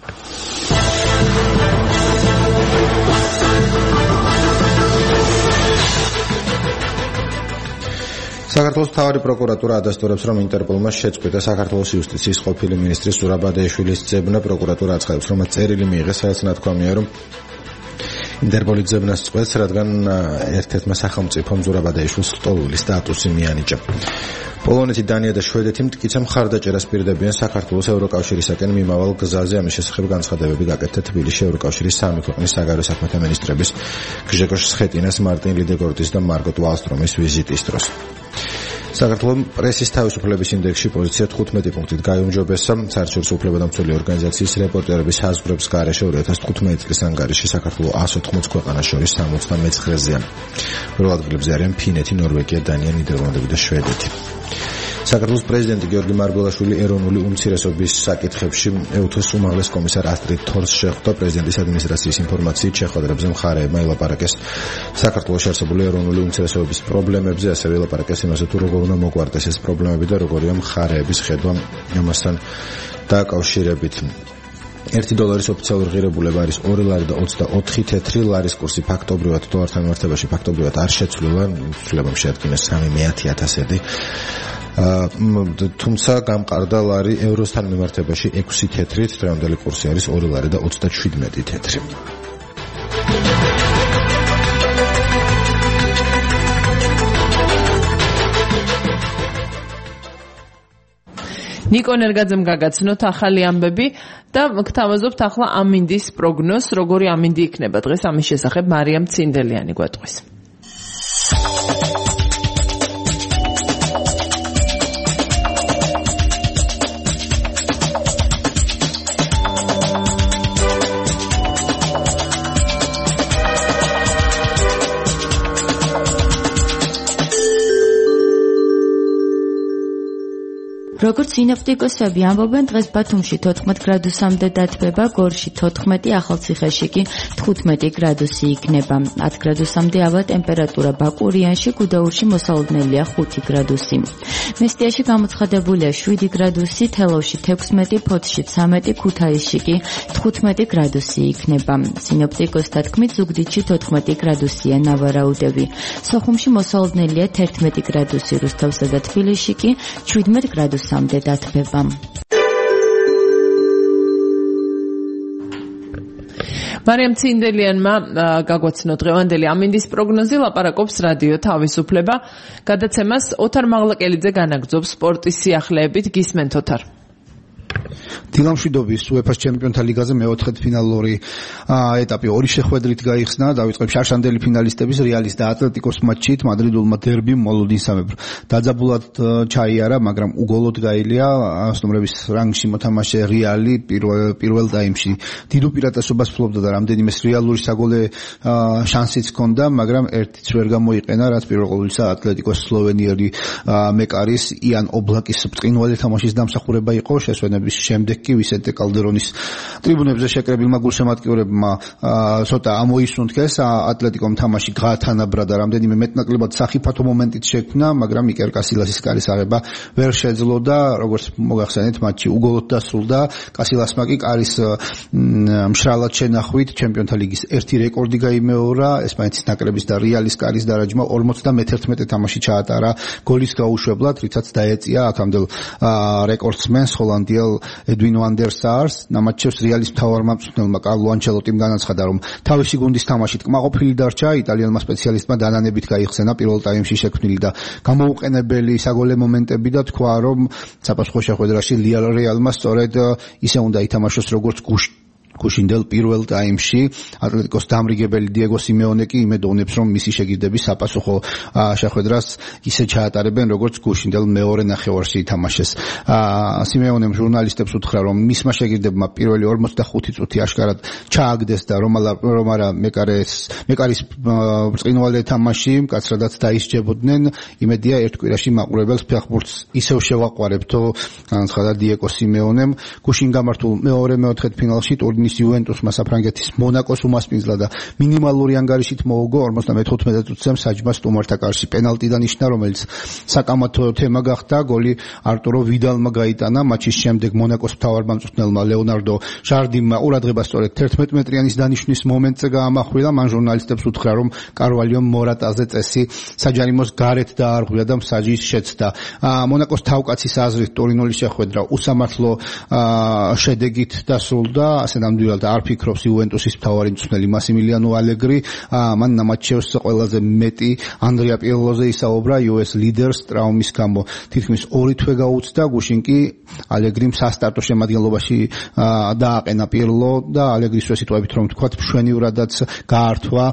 საქართველოს მთავარი პროკურატურა ადასტურებს, რომ ინტერპოლმა შეწყვიტა საქართველოს იუსტიციის ყოფილი მინისტრის ზურაბ ბადეიშვილის ძებნა. პროკურატურა აცხადებს, რომ წერილი მიიღეს, სადაც ნათქვამია, რომ ინტერპოლი ძებნას წყვეტს, რადგან ერთ-ერთმა სახელმწიფომ ზურაბ ბადეიშვილს რტოვული სტატუსი მიანიჭა. პოლონეთი, დანია და შვედეთი მტკიცე მხარდაჭერას პირდებიან საქართველოს ევროკავშირისაკენ მიმავალ გზაზე. ამის შესახებ განცხადებები გაკეთდა თბილისში ევროკავშირის სამი ქვეყნის საგარეო საქმეთა მინისტრების გჟეგოშ სხეტინას, მარტინ ლიდეგორდის და მარგოტ ვალსტრომის ვიზიტის დროს. საქართველოს პრესის თავისუფლების ინდექსში პოზიცია თხუთმეტი პუნქტით გაიუმჯობესა. საერთაშორისო უფლებადამცველი ორგანიზაციის რეპორტერების საზღვრების გარეშე ორი ათას თხუთმეტი წლის ანგარიში საქართველოს εκατს ოთხმოცი ქვეყანას შორის სამოცდამეცხრეზეა. პირველ ადგილებზე არიან ფინეთი, ნორვეგია, დანია, ნიდერლანდები და შვედეთი. საქართველოს პრეზიდენტი გიორგი მარგველაშვილი ეროვნული უმცირესობის საკითხებში ეუთოს უმაღლეს კომისარ ასტრიდ თორს შეხვდა. პრეზიდენტის ადმინისტრაციის ინფორმაციით შეხვედრებზე მხარეებმა ელაპარაკეს საქართველოს არსებული ეროვნული უმცირესობების პრობლემებზე, ასევე ელაპარაკეს იმაზე, თუ როგორ უნდა მოგვარდეს ეს პრობლემები და როგორია მხარეების ხედვა ამასთან დაკავშირებით. ერთი დოლარის ოფიციალური ღირებულება არის ორი ლარი და ოცდაოთხი თეთრი ლარის კურსი ფაქტობრივად დოლართან მიმართებაში ფაქტობრივად არ შეცვლილა, ცვლილებამ შეადგინეს სამი მეათი ათასედი. თუმცა გამყარდა ლარი ევროსთან მიმართებაში ექვსი თეთრით, დღევანდელი კურსი არის ორი ლარი და ოცდაშვიდმეტი თეთრი. ნიკო ნერგაძემ გაგაცნოთ ახალი ამბები და გთავაზობთ ახლა ამინდის პროგნოზს, როგორი ამინდი იქნება დღეს, ამის შესახებ მარიამ ცინდელიანი გვეტყვის. როგორც სინოპტიკოსები ამბობენ, დღეს ბათუმში თოთხმეტ გრადუსამდე დათბება, გორში თოთხმეტი, ახალციხეში კი თხუთმეტი გრადუსი იქნება. ათ გრადუსამდე ავა ტემპერატურა ბაკურიანში, გუდაურში მოსალოდნელია ხუთი გრადუსი. მესტიაში გამოცხადებულია შვიდი გრადუსი, თელავში თექვსმეტი, ფოთში ცამეტი, ქუთაისში კი თხუთმეტი გრადუსი იქნება. სინოპტიკოსთა თქმით, ზუგდიდში თოთხმეტი გრადუსია ნავარაუდები. სოხუმში მოსალოდნელია თერთმეტი გრადუსი, რუსთავსა და თბილისში კი შვიდმეტ გრადუსი სამდე დათბება. მარიამ ცინდელიანმა გაგვაცნო დღევანდელი ამინდის პროგნოზი, ლაპარაკობს რადიო თავისუფლება. გადაცემას ოთარ მაღლაკელიძე განაგრძობს სპორტის სიახლეებით, გისმენთ ოთარ. დილამშვიდობის უეფა-ს ჩემპიონთა ლიგაზე მეოთხედფინალური ეტაპი ორი შეხვედრით გაიხსნა. დავიწყებ შარშანდელი ფინალისტების რეალის და ატლეტიკოს მატჩით. მადრიდულმა დერბიმ მოლოდინსამებრ დაძაბულად ჩაიარა, მაგრამ უგოლოდ გაήλია. ასნომრების რანგში მოთამაშე რეალი პირველ ტაიმში დიდ უპირატესობას ფლობდა და რამდენიმე რეალური საგოლე შანსიც ჰქონდა, მაგრამ ერთიც ვერ გამოიყენა, რაც პირველ ყოვლისა ატლეტიკოს სლოვენიელი მეკარის იან ობლაკის ბრწყინვალე თამაშის დამსახურება იყო. შესვენების შემდეგ კი ვისენტე კალდერონის ტრიბუნებზე შეკრებილმა გულშემატკივრებმა ცოტა ამოისუნთქეს. ატლეტიკომ თამაში გაათანაბრა და რამდენიმე მეტნაკლებად სახიფათო მომენტით შექმნა, მაგრამ იკერ კასილასის კარის აღება ვერ შეძლო და როგორც მოგახსენეთ, მატჩი უგოლოდ დასრულდა. კასილასმა კი კარის მშრალად შენახვით ჩემპიონთა ლიგის ერთი რეკორდი გაიმეორა. ესპანეთის ნაკრების და რეალის კარის დარაჯმა ორმოცდამეთერთმეტე თამაში ჩაატარა გოლის გაუშვებლად, რითაც დაეწია აქამდელ რეკორდსმენს ჰოლანდიელ ედვინ ვან დერ საარს. ნამატჩევს რეალის მთავარმა მწვრთნელმა კარლო ანჩელოტიმ განაცხადა, რომ თავისი გუნდის თამაშით კმაყოფილი დარჩა. იტალიელმა სპეციალისტმა დანანებით გაიხსენა პირველ ტაიმში შექმნილი და გამოუყენებელი საგოლე მომენტები და თქვა, რომ საფასურო შეხვედრაში რეალმა სწორედ ისე უნდა ითამაშოს, როგორც გუშინდელ პირველ ტაიმში ატლეტიკოს დამრიგებელი დიეგო სიმეონე კი იმედოვნებს, რომ მისი შეგირდები საპასუხო შეხვედრას ისე ჩაატარებენ, როგორც გუშინდელ მეორე ნახევარში ითამაშეს. სიმეონემ ჟურნალისტებს უთხრა, რომ მისმა შეგირდებმა პირველი ორმოცდახუთი წუთი აშკარად ჩააგდეს და რომარა მეკარეს მეკარის ბრწყინვალე თამაში მკაცრადაც დაისჯებოდნენ. იმედია ერთ კვირაში მაყურებელს ფეხბურთს ისევ შევაყვარებთო, განაცხადა დიეგო სიმეონემ. გუშინ გამართულ მეორე მეოთხედფინალში ტურნირის იუვენტუსმა საფრანგეთის მონაკოს უმასპინძლა და მინიმალური ანგარიშით მოუგო ორმოცდამეთოთხმეტე წუთზე საჯმა სტუმართა კარში პენალტიდან ნიშნა, რომელიც საკამათო თემა გახდა. გოლი არტურო ვიდალმა გაიტანა. მატჩის შემდეგ მონაკოს მთავარბამწვრთნელმა ლეონარდო ჟარდინმა ყურადღება სწორედ თერთმეტ მეტრიანის დანიშვნის მომენტზე გაამახვილა. მან ჟურნალისტებს უთხრა, რომ კარვალიომ მორატაზე წესი საჯარიმოს გარეთ დაარღვია და მსაჯის შეცდა. მონაკოს თავკაცის აზრით ტორინოლის შეხვედრა უსამართლო შედეგით დასრულდა. ასე ნამდვილად არ ფიქრობს იუვენტუსის მთავარი მწვრთნელი მასიმილიანო ალეგრი. მან ნამატჩევს ყველაზე მეტი ანდრია პირლოზე ისაუბრა. იუეს ლიდერს ტრავმის გამო თითქმის ორი თვე გაუცდა. გუშინ კი ალეგრიმ სასტარტო შემადგენლობაში დააყენა პირლო და ალეგრისვე სიტყვებით რომ თქვა, მშვენივრადაც გაართვა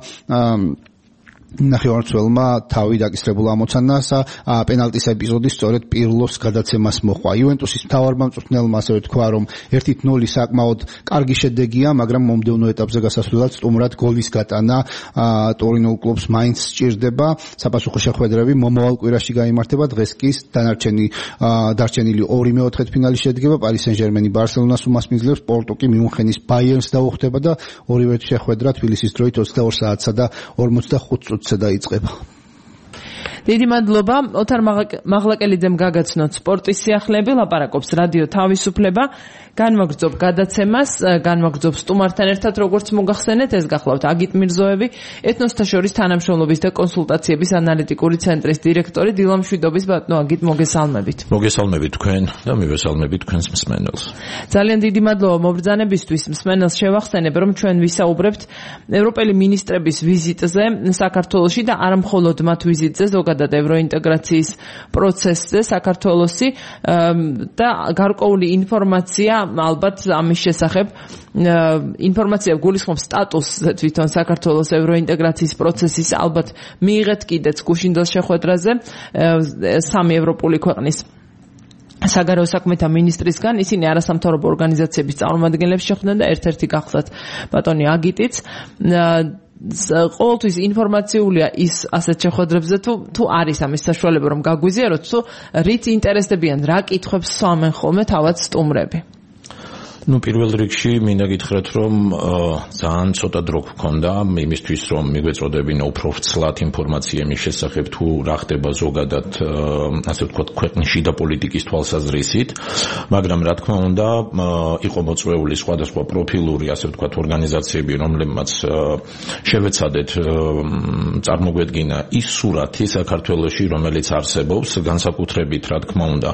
ნახევარმცველმა თავი დაკისრებულ ამოცანას. პენალტის ეპიზოდი სწორედ პირლოს გადაცემას მოჰყვა. იუვენტუსის მთავარბამწვრთნელმა ასევე თქვა, რომ ერთი ნული საკმაოდ კარგი შედეგია, მაგრამ მომდევნო ეტაპზე გასასვლელად სტუმრად გოლის გატანა ტორინო კლუბს მაინც სჭირდება. საპასუხო შეხვედრები მომავალ კვირაში გაიმართება. დღეს კი დანარჩენი დარჩენილი ორი მეოთხედფინალი შედგება. პარი სენ-ჟერმენი ბარსელონას უმასპინძლებს, პორტო კი მიუნხენის ბაიერნს დაუხდება და ორივე შეხვედრა თბილისის დროით ოცდაორ საათსა და ორმოცდახუთ წუთს დაიწყება. დიდი მადლობა. ოთარ მაღლაკელიძემ გაგაცნოთ სპორტის სიახლეები, ლაპარაკობს რადიო თავისუფლება. განმოგრძობ გადაცემას, განმოგრძობ სტუმართან ერთად, როგორც მოგახსენეთ, ეს გახლავთ აგიტ მირზოევი, ეთნოსთა შორის თანამშრომლობის და კონსულტაციების ანალიტიკური ცენტრის დირექტორი. დილამშვიდობის ბატონო აგიტ, მოგესალმებით. მოგესალმებით თქვენ და მივესალმებით თქვენს მსმენელს. ძალიან დიდი მადლობა მობრძანებისთვის. მსმენელს შევახსენებ, რომ ჩვენ ვისაუბრებთ ევროპელი მინისტრების ვიზიტზე საქართველოში და არა მხოლოდ მათ ვიზიტზე, ზოგადად ევროინტეგრაციის პროცესზე საქართველოში და გარკვეული ინფორმაცია ალბათ ამის შესახებ ინფორმაცია გულისხმობს სტატუსზე თვითონ საქართველოს ევროინტეგრაციის პროცესის. ალბათ მიიღეთ კიდეც გუშინდელ შეხვედრაზე სამი ევროპული ქვეყნის საგარეო საქმეთა მინისტრისგან. ისინი არასამთავრობო ორგანიზაციების წარმომადგენლებს შეხვდნენ და ერთ-ერთი გახლავთ ბატონი აგიტიც. ყოველთვის ინფორმაციულია ის ასეთ შეხვედრებზე, თუ თუ არის ამის საშუალება რომ გაგვიზიაროთ, თუ რით ინტერესდებიან, რა კითხვებს სვამენ ხოლმე თავად სტუმრები. Ну, პირველ რიგში მინდა გითხრათ, რომ ძალიან ცოტა დრო გქონდა იმისთვის, რომ მიგვეწოდებინა უფრო ვრცლად ინფორმაცია იმის შესახებ, თუ რა ხდება ზოგადად, ასე ვთქვათ, ქვეყნის შიდა პოლიტიკის თვალსაზრისით, მაგრამ რა თქმა უნდა, იყო მოწვეული სხვადასხვა პროფილური, ასე ვთქვათ, ორგანიზაციები, რომლებმაც შევეცადეთ წარმოგვედგინა ის სურათი საქართველოში, რომელიც არსებობს, განსაკუთრებით, რა თქმა უნდა,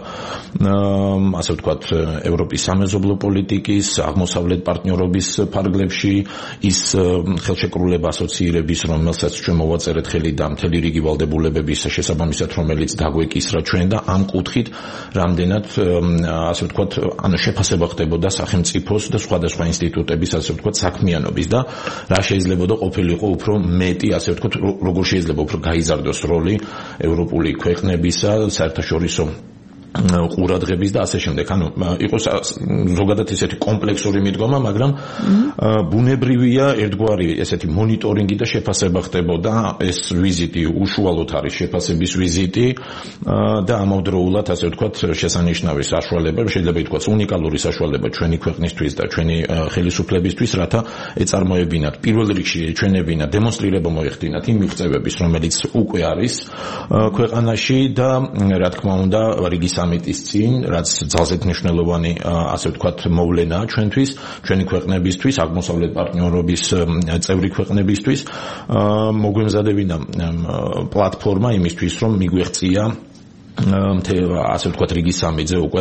ასე ვთქვათ, ევროპის სამეზობლო პოლიტიკის აღმოსავლეთ პარტნიორობის ფარგლებში, ის ხელშეკრულება ასოცირების, რომელსაც ჩვენ მოვაწერეთ ხელი და მთელი რიგი ვალდებულებების შესაბამისად, რომელიც დაგვეკისრა ჩვენ და ამ კუთხით რამდენად, ასე ვთქვათ, ანუ შეფასება ხდებოდა სახელმწიფოს და სხვადასხვა ინსტიტუტების, ასე ვთქვათ, საქმიანობის და რა შეიძლება ყოფილიყო უფრო მეტი, ასე ვთქვათ, როგორ შეიძლება უფრო გაიზარდოს როლი ევროპული ქვეყნებისა საერთაშორისო ყურადღების და ასე შემდეგ. ანუ იყოს ზოგადად ესეთი კომპლექსური მიდგომა, მაგრამ ბუნებრივია ერთგვარი ესეთი მონიტორინგი და შეფასება ხდებოდა. ეს ვიზიტი უშუალოდ არის შეფასების ვიზიტი და ამავდროულად, ასე ვთქვათ, შესანიშნავი საშუალება, შეიძლება ითქვას უნიკალური საშუალება ჩვენი ქვეყნისთვის და ჩვენი ხელისუფლებისთვის, რათა ეწარმოებინათ პირველ რიგში ჩვენებინა დემონსტრირება მოეხდინათ იმ მიღწევების, რომელიც უკვე არის ქვეყანაში და რა თქმა უნდა, რიგი სამიტის წინ, რაც ძალზედ მნიშვნელოვანი, ასე ვთქვათ, მოვლენაა ჩვენთვის, ჩვენი ქვეყნებისთვის, აღმოსავლეთ პარტნიორობის წევრი ქვეყნებისთვის, მოგვემზადებინა პლატფორმა იმისთვის, რომ მიგვეღწია ასე ვთქვათ რიგი სამიძე უკვე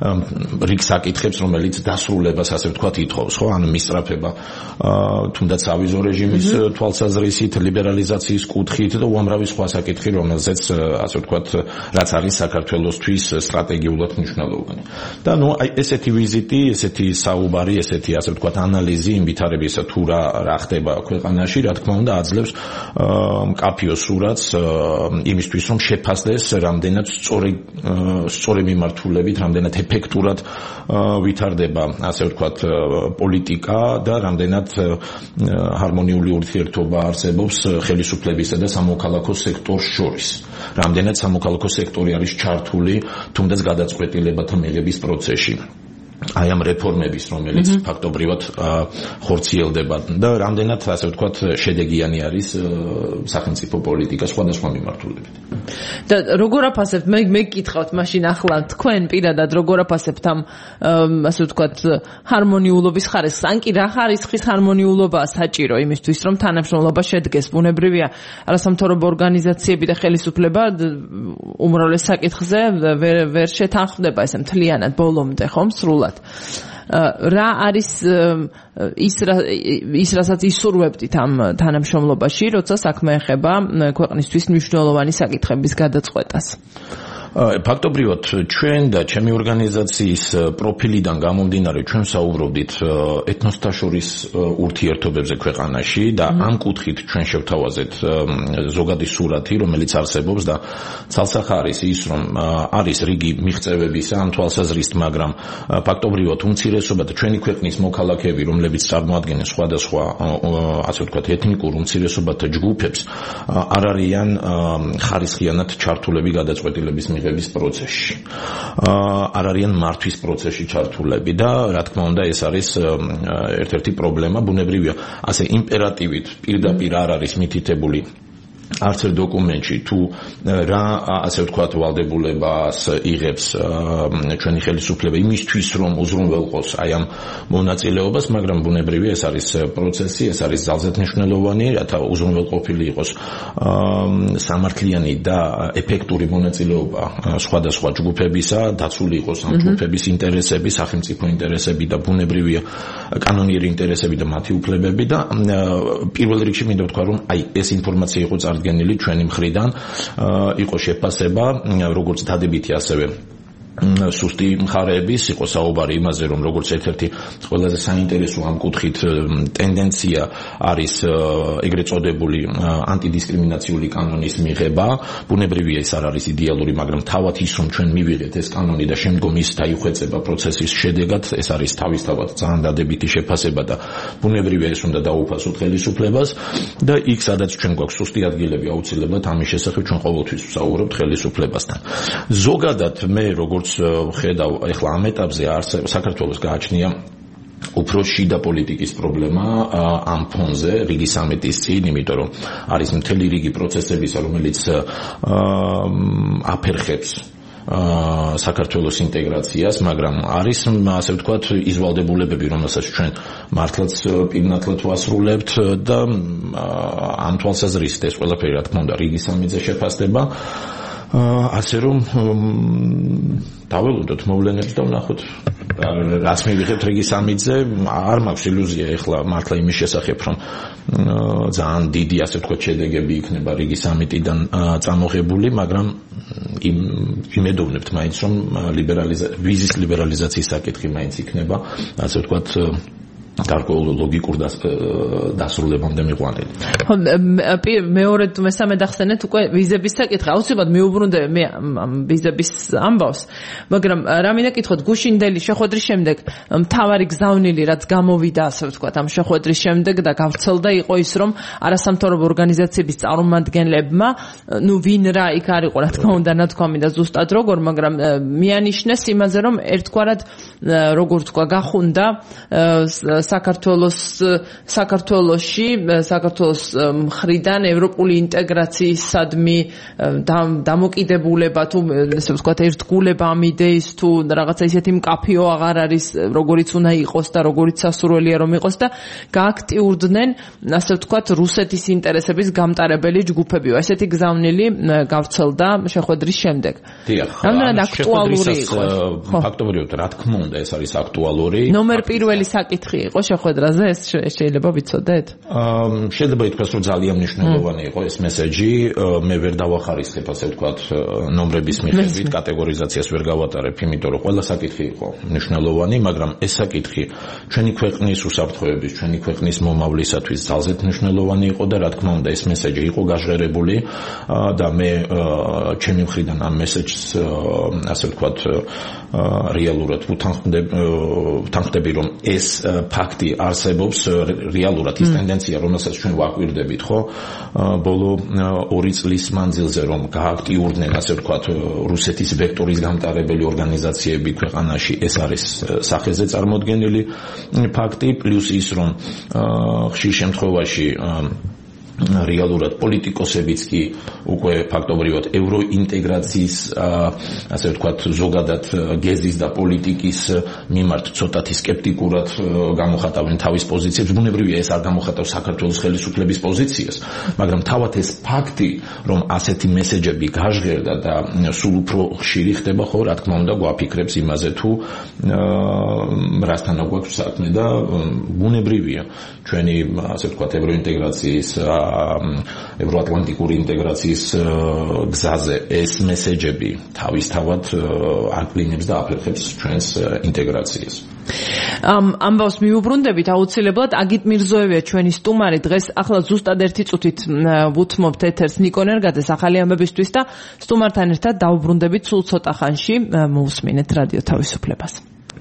რიგ საკითხებს რომელიც დასრულებას ასე ვთქვათ ითხოვს ხო ანუ მისწრაფება თუნდაც ავიზო რეჟიმის თვალსაზრისით ლიბერალიზაციის კუთხით და უამრავი სხვა საკითხი რომელზეც ასე ვთქვათ რაც არის საქართველოსთვის სტრატეგიულად მნიშვნელოვანი და ნუ აი ესეთი ვიზიტი ესეთი საუბარი ესეთი ასე ვთქვათ ანალიზი იმ ვითარებისა თუ რა რა ხდება ქვეყანაში რა თქმა უნდა აძლევს მკაფიო სურათს იმისთვის რომ შეფასდეს რამდენად სწორი სწორი მიმართულებით, რამდენად ეფექტურად ვითარდება, ასე ვთქვათ, პოლიტიკა და რამდენად ჰარმონიული ურთიერთობა არსებობს ხელისუფლებისა და სამოქალაქო სექტორს შორის. რამდენად სამოქალაქო სექტორი არის ჩართული თუნდაც გადაწყვეტილებათა მიღების პროცესში. აი ამ რეფორმების, რომელიც ფაქტობრივად ხორციელდება და რამდენად, ასე ვთქვათ, შედეგიანი არის სახელმწიფო პოლიტიკა სხვადასხვა მიმართულებით. და როგორ აფასებთ, მე მე გკითხავთ მაშინ ახლა თქვენ პირადად როგორ აფასებთ ამ ასე ვთქვათ ჰარმონიულობის ხარისხს? ან კი რა ხარისხის ჰარმონიულობაა საჭირო იმისთვის, რომ თანამშრომლობა შედგეს? ბუნებრივია, არასამთავრობო ორგანიზაციები და ხელისუფლება უმრავლეს საკითხზე ვერ ვერ შეთანხმდება ესე მთლიანად ბოლომდე, ხომ, სრულად. რა არის ის ის რასაც ისურვებდით ამ თანამშრომლობაში, როცა საქმე ეხება ქვეყნისთვის მნიშვნელოვანი საკითხების გადაწყვეტას? ფაქტობრივად ჩვენ და ჩემი ორგანიზაციის პროფილიდან გამომდინარე ჩვენ საუბრობდით ეთნოსთა შორის ურთიერთობებზე ქვეყანაში და ამ კუთხით ჩვენ შევთავაზეთ ზოგადი სურათი რომელიც არსებობს და ცალსახა არის ის რომ არის რიგი მიღწევებისა ამ თვალსაზრისით მაგრამ ფაქტობრივად უმცირესობა და ჩვენი ქვეყნის მოქალაქეები რომლებიც წარმოადგენენ სხვადასხვა ასე ვთქვათ ეთნიკურ უმცირესობათა ჯგუფებს არ არიან ხარისხიანად ჩართულები გადაწყვეტილების მიღების პროცესში. არ არიან მართვის პროცესში ჩართულები და რა თქმა უნდა ეს არის ერთ-ერთი პრობლემა ბუნებრივია. ასე იმპერატივით პირდაპირ არ არის მითითებული არც ერთ დოკუმენტში თუ რა ასე ვთქვათ ვალდებულებას იღებს ჩვენი ხელისუფლება იმისთვის რომ უზრუნველყოს აი ამ მონაწილეობას, მაგრამ ბუნებრივია ეს არის პროცესი, ეს არის ძალზედ მნიშვნელოვანი, რათა უზრუნველყოფილი იყოს სამართლიანი და ეფექტური მონაწილეობა სხვადასხვა ჯგუფებისა, დაცული იყოს ამ ჯგუფების ინტერესები, სახელმწიფო ინტერესები და ბუნებრივია კანონიერი ინტერესები და მათი უფლებები და პირველ რიგში მინდა ვთქვა რომ აი ეს ინფორმაცია იყო წარდგენილი ჩვენი მხრიდან იყო შეფასება როგორც დადებითი ასევე სუსტი მხარეების იყო საუბარი იმაზე რომ როგორც ერთ-ერთი ყველაზე საინტერესო ამ კუთხით ტენდენცია არის ეგრეთ წოდებული ანტიდისკრიმინაციული კანონის მიღება ბუნებრივია ეს არ არის იდეალური მაგრამ თავად ის რომ ჩვენ მივიღეთ ეს კანონი და შემდგომ ის დაიხვეწება პროცესის შედეგად ეს არის თავისთავად ძალიან დადებითი შეფასება და ბუნებრივია ეს უნდა დაუფასოთ ხელისუფლებას და იქ სადაც ჩვენ გვაქვს სუსტი ადგილები აუცილებლად ამის შესახებ ჩვენ ყოველთვის ვსაუბრობთ ხელისუფლებასთან ზოგადად მე როგორც ხედავ ახლა ამ ეტაპზე საქართველოს გააჩნია უფრო შიდა პოლიტიკის პრობლემა ამ ფონზე რიგი სამიტის წინ, იმიტომ რომ არის მთელი რიგი პროცესებისა, რომელიც აფერხებს საქართველოს ინტეგრაციას, მაგრამ არის ასე ვთქვათ ის ვალდებულებები, რომელსაც ჩვენ მართლაც პირნათლად ვასრულებთ და ამ თვალსაზრისით ეს ყველაფერი რა თქმა უნდა რიგი სამიტზე შეფასდება. ასე რომ დაველოდოთ მოვლენებს და ვნახოთ რას მივიღებთ რიგი სამიტზე არ მაქვს ილუზია ეხლა მართლა იმის შესახებ რომ ძალიან დიდი ასე ვთქვათ შედეგები იქნება რიგი სამიტიდან წამოღებული მაგრამ იმ იმედოვნებთ მაინც რომ ლიბერალიზაცია ვიზის ლიბერალიზაციის საკითხი მაინც იქნება ასე ვთქვათ გარკვეულ ლოგიკურ დასრულებამდე მიყვანილი. ხო, მეორე თუ მესამე დახსენეთ უკვე ვიზების საკითხი. აუცილებლად მიუბრუნდები მე ამ ვიზების ამბავს, მაგრამ რა მინდა კითხოთ, გუშინდელი შეხვედრის შემდეგ მთავარი გზავნილი რაც გამოვიდა, ასე ვთქვათ, ამ შეხვედრის შემდეგ და გავრცელდა იყო ის, რომ არასამთავრობო ორგანიზაციების წარმომადგენლებმა, ნუ ვინ რა იქ არ იყო, რა თქმა უნდა, ნათქვამი და ზუსტად როგორ, მაგრამ მიანიშნეს იმაზე, რომ ერთგვარად როგორ თქვა, გახუნდა საქართველოს საქართველოში საქართველოს მხრიდან ევროპული ინტეგრაციისადმი დამოკიდებულება თუ ესე ვთქვათ ერთგულება ამ იდეის თუ რაღაცა ისეთი მკაფიო აღარ არის როგორიც უნდა იყოს და როგორიც სასურველია რომ იყოს და გააქტიურდნენ ასე ვთქვათ რუსეთის ინტერესების გამტარებელი ჯგუფებიო ესეთი გზავნილი გავრცელდა შეხვედრის შემდეგ. რამდენად აქტუალური იყო? ფაქტობრივად რა თქმა უნდა ეს არის აქტუალური. ნომერ პირველი საკითხი იყო შეხვედრაზე ეს შეიძლება ვიცოდეთ? შეიძლება ითქვას რომ ძალიან მნიშვნელოვანი იყო ეს მესეჯი. მე ვერ დავახარისხებ ასე ვთქვათ ნომრების მიხედვით კატეგორიზაციას ვერ გავატარებ, იმიტომ რომ ყველა საკითხი იყო მნიშვნელოვანი, მაგრამ ეს საკითხი ჩვენი ქვეყნის უსაფრთხოების, ჩვენი ქვეყნის მომავლისათვის ძალზედ მნიშვნელოვანი იყო და რა თქმა უნდა ეს მესეჯი იყო გაჟღერებული და მე ჩემი მხრიდან ამ მესეჯს ასე ვთქვათ რეალურად ვთანხმდები რომ ეს ფაქტი არსებობს რეალურად ის ტენდენცია რომელსაც ჩვენ ვაკვირდებით ხო ბოლო ორი წლის მანძილზე რომ გააქტიურდნენ ასე ვთქვათ რუსეთის ვექტორის გამტარებელი ორგანიზაციები ქვეყანაში ეს არის სახეზე წარმოდგენილი ფაქტი პლუს ის რომ ხშირ შემთხვევაში რეალურად პოლიტიკოსებიც კი უკვე ფაქტობრივად ევროინტეგრაციის ასე ვთქვათ ზოგადად გეზის და პოლიტიკის მიმართ ცოტათი სკეპტიკურად გამოხატავენ თავის პოზიციებს. ბუნებრივია ეს არ გამოხატავს საქართველოს ხელისუფლების პოზიციას, მაგრამ თავად ეს ფაქტი, რომ ასეთი მესეჯები გაჟღერდა და სულ უფრო ხშირი ხდება, ხო, რა თქმა უნდა, გვაფიქრებს იმაზე თუ რასთან გვაქვს საქმე და ბუნებრივია ჩვენი ასე ვთქვათ ევროინტეგრაციის ევროატლანტიკური ინტეგრაციის გზაზე ეს მესეჯები თავისთავად აკლინებს და აფერხებს ჩვენს ინტეგრაციას. ამ ამბავს მიუბრუნდებით აუცილებლად აგით მირზოევია ჩვენი სტუმარი დღეს ახლა ზუსტად ერთი წუთით ვუთმობთ ეთერს ნიკო ნერგაძეს ახალი ამბებისთვის და სტუმართან ერთად დავუბრუნდებით სულ ცოტა ხანში მოусმინეთ რადიო თავისუფლებას.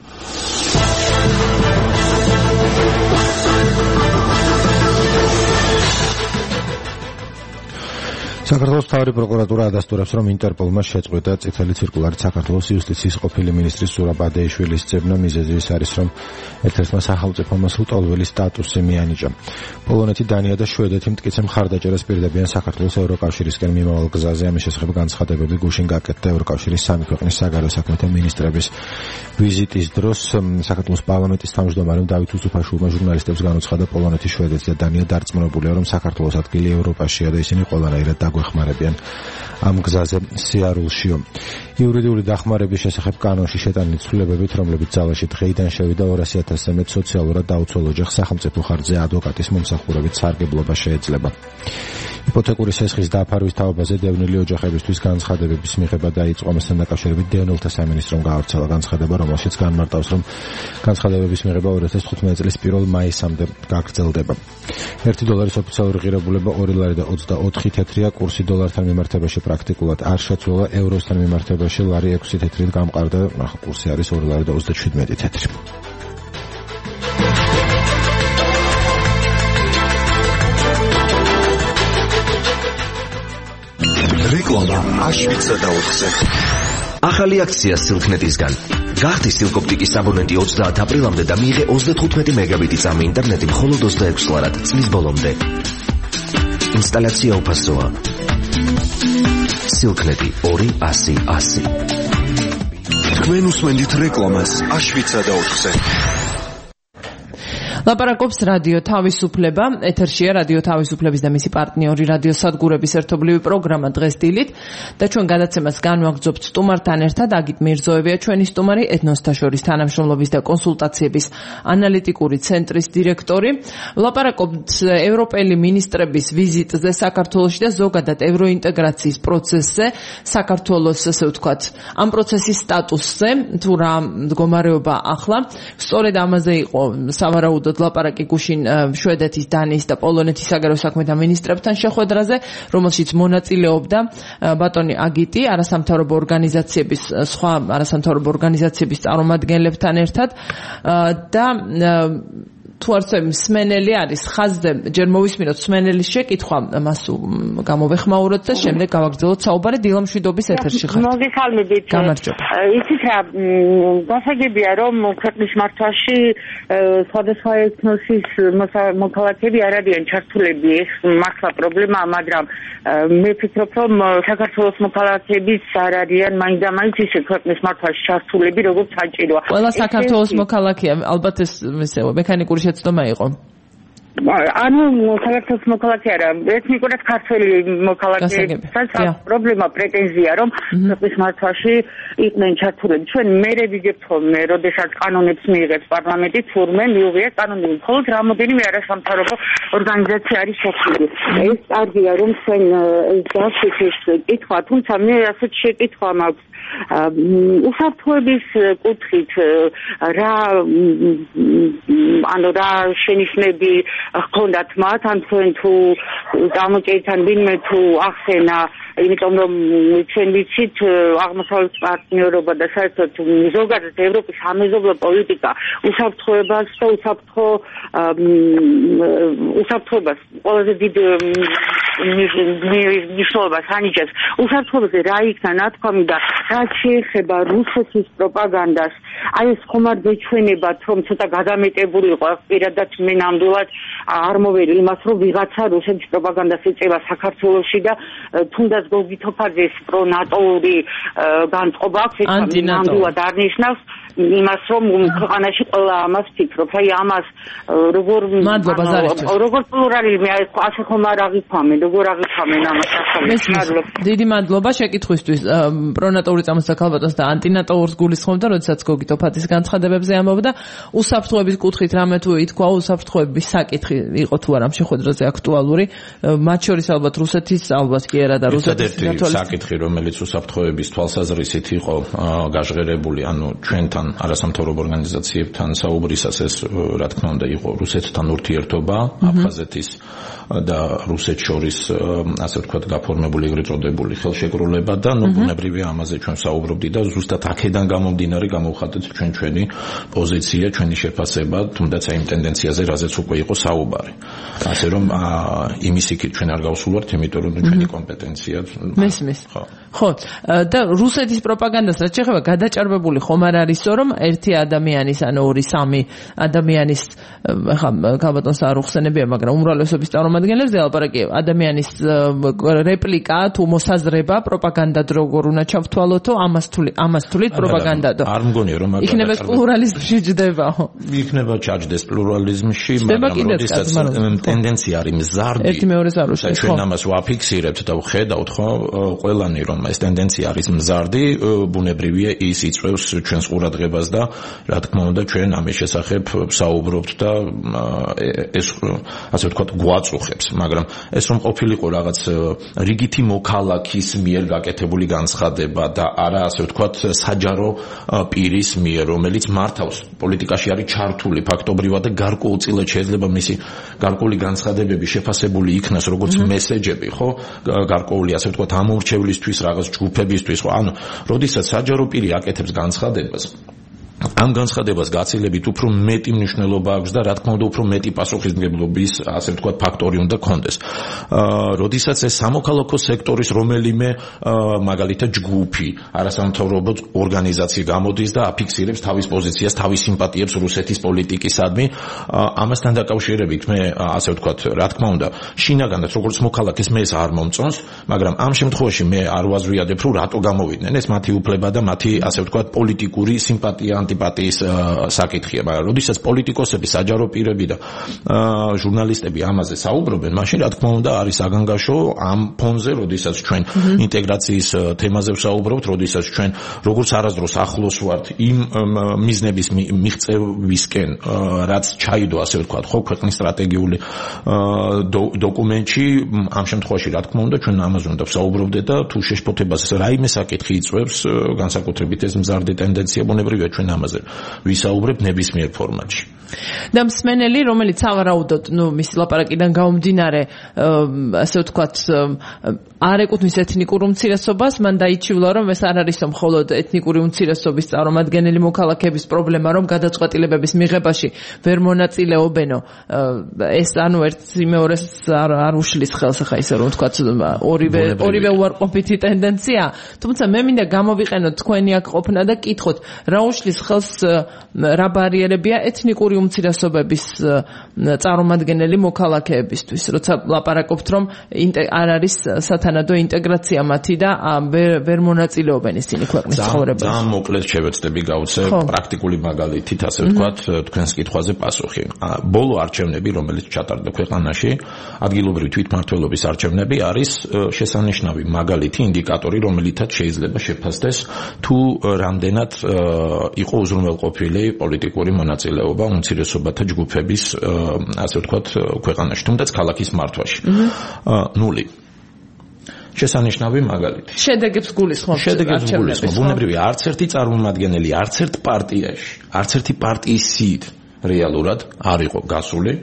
საქართველოს მთავარი პროკურატურა ადასტურებს, რომ ინტერპოლმა შეწყვეტა წითელი ცირკულარი საქართველოს იუსტიციის ყოფილი მინისტრის ზურაბ ადეიშვილის ძებნა. მიზეზი ის არის, რომ ერთ-ერთმა სახელმწიფომ ლტოლველი სტატუსი მიანიჭა. პოლონეთი, დანია და შვედეთი მტკიცე მხარდაჭერას პირდებიან საქართველოს ევროკავშირისკენ მიმავალ გზაზე. ამის შესახებ განცხადებები გუშინ გაკეთდა ევროკავშირის სამი ქვეყნის საგარეო საქმეთა მინისტრების ვიზიტის დროს. საქართველოს პარლამენტის თავმჯდომარემ დავით უსუფაშვილმა ჟურნალისტებს განუცხადა, პოლონეთი, შვედეთი და დანია დარწმუნებულია, რომ საქართველოს ადგილი ევროპაშია და ისინი ყველანაირად დაგვეხმარებიან ამ გზაზე სიარულშიო. იურიდიული დახმარების შესახებ კანონში შეტანილი ცვლილებებით, რომლებიც ძალაში დღეიდან შევიდა ორასი ათასზე მეტ სოციალურად დაუცველ ოჯახს სახელმწიფო ხარჯზე ადვოკატის მომსახურებით სარგებლობა შეეძლება. იპოთეკური სესხის დაფარვის თაობაზე დევნილი ოჯახებისთვის განცხადებების მიღება დაიწყო. ამასთან დაკავშირებით დევნილთა სამინისტრომ გაავრცელა განცხადება, რომელშიც განმარტავს, რომ განცხადებების მიღება ორი ათას თხუთმეტი წლის პირველ მაისამდე გაგრძელდება. ერთი დოლარის ოფიციალური ღირებულება ორი ლარი და ოცდაოთხი თეთრია. კურსი დოლართან მიმართებაში პრაქტიკულად არ შეცვლა, ევროსთან მიმართებაში ლარი ექვსი თეთრით გამყარდა, ახლა კურსი არის ორი ლარი და ოცდაშვიდმეტი თეთრი. რეკლამა აშვიცა და ოთხზე. ახალი აქცია სილქნეტისგან. გახდი სილკოპტიკის აბონენტი ოცდაათი აპრილამდე და მიიღე ოცდათხუთმეტი მეგაბიტი წამი ინტერნეტი მხოლოდ ოცდაექვსი ლარად წლის ბოლომდე. ინსტალაცია უფასოა. სილქნეტი ორი ასი ასი. თქვენ უსმენთ რეკლამას აშვიცა და ოთხზე. ლაპარაკობს რადიო თავისუფლება, ეთერშია რადიო თავისუფლების და მისი პარტნიორი რადიო სადგურების ერთობლივი პროგრამა დღეს დილით და ჩვენ გადაცემას განვაგრძობთ სტუმართან ერთად. აგით მირზოევია ჩვენი სტუმარი, ეთნოსთა შორის თანამშრომლობის და კონსულტაციების ანალიტიკური ცენტრის დირექტორი. ლაპარაკობთ ევროპელი მინისტრების ვიზიტზე საქართველოში და ზოგადად ევროინტეგრაციის პროცესზე, საქართველოს ასე ვთქვათ, ამ პროცესის სტატუსზე, თუ რა მდგომარეობა ახლა. სწორედ ამაზე იყო სავარაუდო ლაპარაკი გუშინ შვედეთის, დანიის და პოლონეთის საგარეო საქმეთა მინისტრებთან შეხვედრაზე, რომელშიც მონაწილეობდა ბატონი აგიტი, არასამთავრობო ორგანიზაციების, სხვა არასამთავრობო ორგანიზაციების წარმომადგენლებთან ერთად და თუ არც მსმენელი არის ხაზზე ჯერ მოვისმინოთ მსმენელის შეკითხვა მას გამოვეხმაუროთ და შემდეგ გავაგრძელოთ საუბარი დილამშვიდობის ეთერში ხართ. მოგესალმებით. გამარჯობა. იცით რა, გასაგებია რომ ქვეყნის მართვაში სხვადასხვა ეთნოსის მოქალაქეები არ არიან ჩართულები, ეს მართლა პრობლემაა, მაგრამ მე ვფიქრობ რომ საქართველოს მოქალაქეებიც არ არიან მაინდამაინც ისე ქვეყნის მართვაში ჩართულები, როგორც საჭიროა. ყველა საქართველოს მოქალაქეა, ალბათ ეს ისე მექანიკური შეცდომა იყო. ანუ საქართველოს მოქალაქე არა, ეთნიკურად ქართველი მოქალაქეებსაც პრობლემა, პრეტენზია, რომ ქვეყნის მართვაში იყვნენ ჩართულები. ჩვენ მერე ვიგებთ ხოლმე, როდესაც კანონებს მიიღებს პარლამენტი, თურმე მიუღიათ კანონები, მხოლოდ რამოდენიმე არასამთავრობო ორგანიზაცია არის შექმნილი. ეს კარგია, რომ ჩვენ გასვით ეს კითხვა, თუმცა მე ასეთ შეკითხვა მაქვს უსაფრთხოების კუთხით რა ანუ რა შენიშვნები ჰქონდათ მათ, ან თქვენ თუ გამოჭეიდან ვინმე თუ ახსენა, იმიტომ რომ ჩვენ ვიცით აღმოსავლეთ პარტნიორობა და საერთოდ ზოგადად ევროპის სამეზობლო პოლიტიკა უსაფრთხოებას და უსაფრთხო უსაფრთხოებას ყველაზე დიდ მნიშვნელობას ანიჭებს. უსაფრთხოებზე რა იქნა ნათქვამი და რაც შეეხება რუსეთის პროპაგანდას, აი ეს ხომ არ გეჩვენებათ, რომ ცოტა გადამეტებული იყო, პირადად მე ნამდვილად არ მოვერი იმას, რომ ვიღაცა რუსეთის პროპაგანდას ეწევა საქართველოში და თუნდაც გოგითოფაძეს პრონატოური განწყობა აქვს, ეს ნამდვილად არ ნიშნავს იმას, რომ ქვეყანაში ყველა ამას ფიქრობს. აი ამას როგორ მადლობა ზარისთვის. როგორ პლურალიზმი, აი ასე ხომ არ აღიქვამენ, როგორ აღიქვამენ ამას ახლა. დიდი მადლობა შეკითხვისთვის. პრონატოური წამოსდა ქალბატონს და ანტინატოურს გულისხმობდა, როდესაც გოგითოფაძის განცხადებებზე ამბობდა. უსაფრთხოების კუთხით რამე თუ ითქვა, უსაფრთხოების საკითხი იყო თუ არა ამ შეხვედრაზე აქტუალური, მათ შორის ალბათ რუსეთის, ალბათ კი არა და რუსეთის საკითხი, რომელიც უსაფრთხოების თვალსაზრისით იყო გაჟღერებული, ანუ ჩვენთან არასამთავრობო ორგანიზაციებთან საუბრისას ეს რა თქმა უნდა იყო რუსეთთან ურთიერთობა, აფხაზეთის და რუსეთს შორის ასე ვთქვათ გაფორმებული ეგრეთ წოდებული ხელშეკრულება და ნუ ბუნებრივია ამაზე ჩვენ საუბრობდით და ზუსტად აქედან გამომდინარე გამოვხატეთ ჩვენ ჩვენი პოზიცია, ჩვენი შეფასება, თუნდაც აი იმ ტენდენციაზე, რაზეც უკვე იყო საუბარი. ასე რომ იმის იქით ჩვენ არ გავსულვართ, იმიტომ რომ ჩვენი კომპეტენცია მესმის. ხო, და რუსეთის პროპაგანდას რაც შეეხება გადაჭარბებული ხომ არ არის, რომ ერთი ადამიანის, ანუ ორი სამი ადამიანის ხა ქალბატონს არ უხსენებია, მაგრამ უმრავლესობის წარმომადგენლებს დელაპარაკია ადამიანის რეპლიკა თუ მოსაზრება პროპაგანდად როგორ უნდა ჩავთვალოთო, ამას თვლით, ამას თვლით პროპაგანდადო. არ მგონია რომ იქნება პლურალიზმში ჯდებაო. იქნება ჩაჯდეს პლურალიზმში, მაგრამ როდესაც ტენდენცია არის მზარდი. ერთი მეორეს არ უშლის. ჩვენ ამას ვაფიქსირებთ და ვხედავთ ხო ყველანი რომ ეს ტენდენცია არის მზარდი, ბუნებრივია ის იწვევს ჩვენს ყურადღებას და რა თქმა უნდა ჩვენ ამის შესახებ საუბრობთ და ეს ასე ვთქვათ გვაწუხებს, მაგრამ ეს რომ ყოფილიყო რაღაც რიგითი მოქალაქის მიერ გაკეთებული განცხადება და არა ასე ვთქვათ საჯარო პირის მიერ, რომელიც მართავს პოლიტიკაში არის ჩართული ფაქტობრივად და გარკვეულწილად შეიძლება მისი გარკვეული განცხადებები შეფასებული იქნას როგორც მესეჯები, ხო? გარკვეული ასე ვთქვათ ამორჩევლისთვის, რაღაც ჯგუფებისთვის, ხო? ანუ როდესაც საჯარო პირი აკეთებს განცხადებას, ამ განცხადებას გაცილებით უფრო მეტი მნიშვნელობა აქვს და რა თქმა უნდა უფრო მეტი პასუხისმგებლობის ასე ვთქვათ ფაქტორი უნდა კონდეს. აა როდესაც ეს სამოქალაქო სექტორის რომელიმე მაგალითად ჯგუფი, არასამთავრობო ორგანიზაცია გამოდის და აფიქსირებს თავის პოზიციას, თავის სიმპათიებს რუსეთის პოლიტიკისადმი, ამასთან დაკავშირებით მე ასე ვთქვათ, რა თქმა უნდა, შინაგანაც როგორც მოქალაქეს მე ეს არ მომწონს, მაგრამ ამ შემთხვევაში მე არ ვაზრიადებ, რომ რატო გამოვიდნენ, ეს მათი უფლება და მათი ასე ვთქვათ პოლიტიკური სიმპათია ანტიპათიის საკითხია, მაგრამ როდესაც პოლიტიკოსები, საჯარო პირები და ჟურნალისტები ამაზე საუბრობენ, მაშინ რა თქმა უნდა არის საგანგაშო ამ ფონზე, როდესაც ჩვენ ინტეგრაციის თემაზე ვსაუბრობთ, როდესაც ჩვენ როგორც არასდროს ახლოს ვართ იმ მიზნების მიღწევისკენ, რაც ჩაიდო ასე ვთქვათ, ხო, ქვეყნის სტრატეგიული დოკუმენტში, ამ შემთხვევაში რა თქმა უნდა ჩვენ ამაზე უნდა ვსაუბრობდეთ და თუ შეშფოთებას რაიმე საკითხი იწვევს, განსაკუთრებით ეს მზარდი ტენდენცია, ბუნებრივია ჩვენ ამაზე ვისაუბრებ ნებისმიერ ფორმატში. და მსმენელი, რომელიც სავარაუდოდ, ნუ მისი ლაპარაკიდან გამომდინარე, ასე ვთქვათ, არ ეკუთვნის ეთნიკურ უმცირესობას, მან დაიჩივლა, რომ ეს არ არის მხოლოდ ეთნიკური უმცირესობის წარმომადგენელი მოქალაქეების პრობლემა, რომ გადაწყვეტილებების მიღებაში ვერ მონაწილეობენო. ეს ანუ ერთი მეორეს არ არ უშლის ხელს, ხა ისე რომ ვთქვათ, ორივე ორივე უარყოფითი ტენდენცია. თუმცა მე მინდა გამოვიყენოთ თქვენი აქ ყოფნა და კითხოთ, რა უშლის ხელს, რა ბარიერებია ეთნიკური უმცირესობების წარმომადგენელი მოქალაქეებისთვის, როცა ლაპარაკობთ, რომ არ არის სათანადო ინტეგრაცია მათი და ვერ მონაწილეობენ ისინი ქვეყნის ცხოვრებაში. ძალიან მოკლედ შევეცდები გავუცე პრაქტიკული მაგალითით, ასე ვთქვათ, თქვენს კითხვაზე პასუხი. ბოლო არჩევნები, რომელიც ჩატარდა ქვეყანაში, ადგილობრივი თვითმმართველობის არჩევნები არის შესანიშნავი მაგალითი, ინდიკატორი, რომელითაც შეიძლება შეფასდეს თუ რამდენად იყო უზრუნველყოფილი პოლიტიკური მონაწილეობა უმცირესობათა ჯგუფების, ასე ვთქვათ, ქვეყანაში, თუნდაც ქალაქის მართვაში. ნული. შესანიშნავი მაგალითი. შედეგებს გულისხმობთ. შედეგებს გულისხმობ. ბუნებრივია, არც ერთი წარმომადგენელი, არც ერთ პარტიაში, არც ერთი პარტიის სიით რეალურად არ იყო გასული.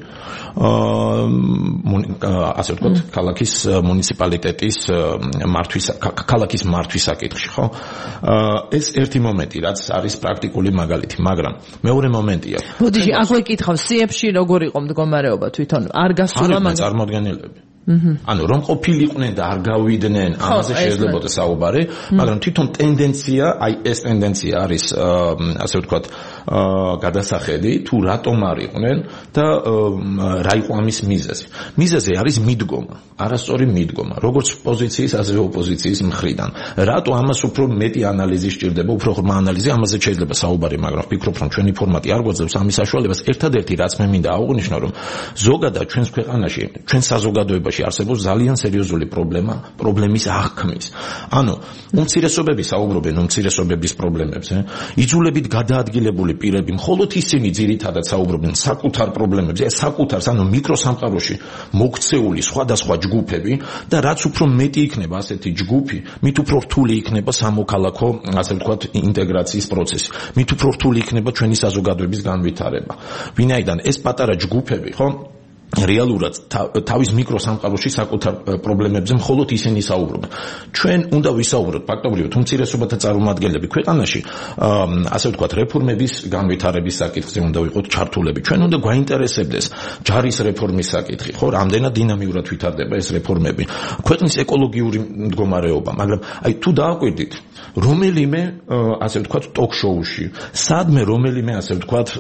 ასე ვთქვათ, ქალაქის მუნიციპალიტეტის მართვის ქალაქის მართვის საკითხში, ხო? ეს ერთი მომენტი, რაც არის პრაქტიკული მაგალითი, მაგრამ მეორე მომენტია. ბოდიში, აქვე კითხავ, სიებში როგორ იყო მდგომარეობა თვითონ? არ გასულა მაგალითად წარმომადგენლები. ანუ რომ ყოფილიყვნენ და არ გავიდნენ, ამაზე შეიძლება საუბარი, მაგრამ თვითონ ტენდენცია, აი ეს ტენდენცია არის, ასე ვთქვათ, გადასახედი, თუ რატომ არ იყვნენ და რა იყო ამის მიზეზი. მიზეზი არის მიდგომა, არასწორი მიდგომა, როგორც პოზიციის, ასევე ოპოზიციის მხრიდან. რატო ამას უფრო მეტი ანალიზი სჭირდება, უფრო ღრმა ანალიზი, ამაზე შეიძლება საუბარი, მაგრამ ვფიქრობ, რომ ჩვენი ფორმატი არ გვაძლევს ამის საშუალებას. ერთადერთი, რაც მე მინდა აღვნიშნო, რომ ზოგადად ჩვენს ქვეყანაში, ჩვენ საზოგადოებაში არსებობს ძალიან სერიოზული პრობლემა, პრობლემის აღქმის. ანუ უმცირესობები საუბრობენ უმცირესობების პრობლემებზე, იძულებით გადაადგილებული პირები, მხოლოდ ისინი ძირითადად საუბრობენ საკუთარ პრობლემებზე, საკუთარ, ანუ მიკროსამყაროში მოქცეული სხვადასხვა ჯგუფები და რაც უფრო მეტი იქნება ასეთი ჯგუფი, მით უფრო რთული იქნება სამოქალაქო, ასე ვთქვათ, ინტეგრაციის პროცესი. მით უფრო რთული იქნება ჩვენი საზოგადოების განვითარება. ვინაიდან ეს პატარა ჯგუფები, ხო? რეალურად თავის მიკროსამყაროში საკუთარ პრობლემებზე მხოლოდ ისინი საუბრობენ. ჩვენ უნდა ვისაუბროთ ფაქტობრივად უმცირესობათა წარმომადგენლები ქვეყანაში, ასე ვთქვათ, რეფორმების განვითარების საკითხზე უნდა ვიყოთ ჩართულები. ჩვენ უნდა გვაინტერესებდეს ჯარის რეფორმის საკითხი, ხო, რამდენად დინამიურად ვითარდება ეს რეფორმები. ქვეყნის ეკოლოგიური მდგომარეობა, მაგრამ აი თუ დააკვირდით, რომელიმე, ასე ვთქვათ, ტოქ-შოუში, სადმე რომელიმე, ასე ვთქვათ,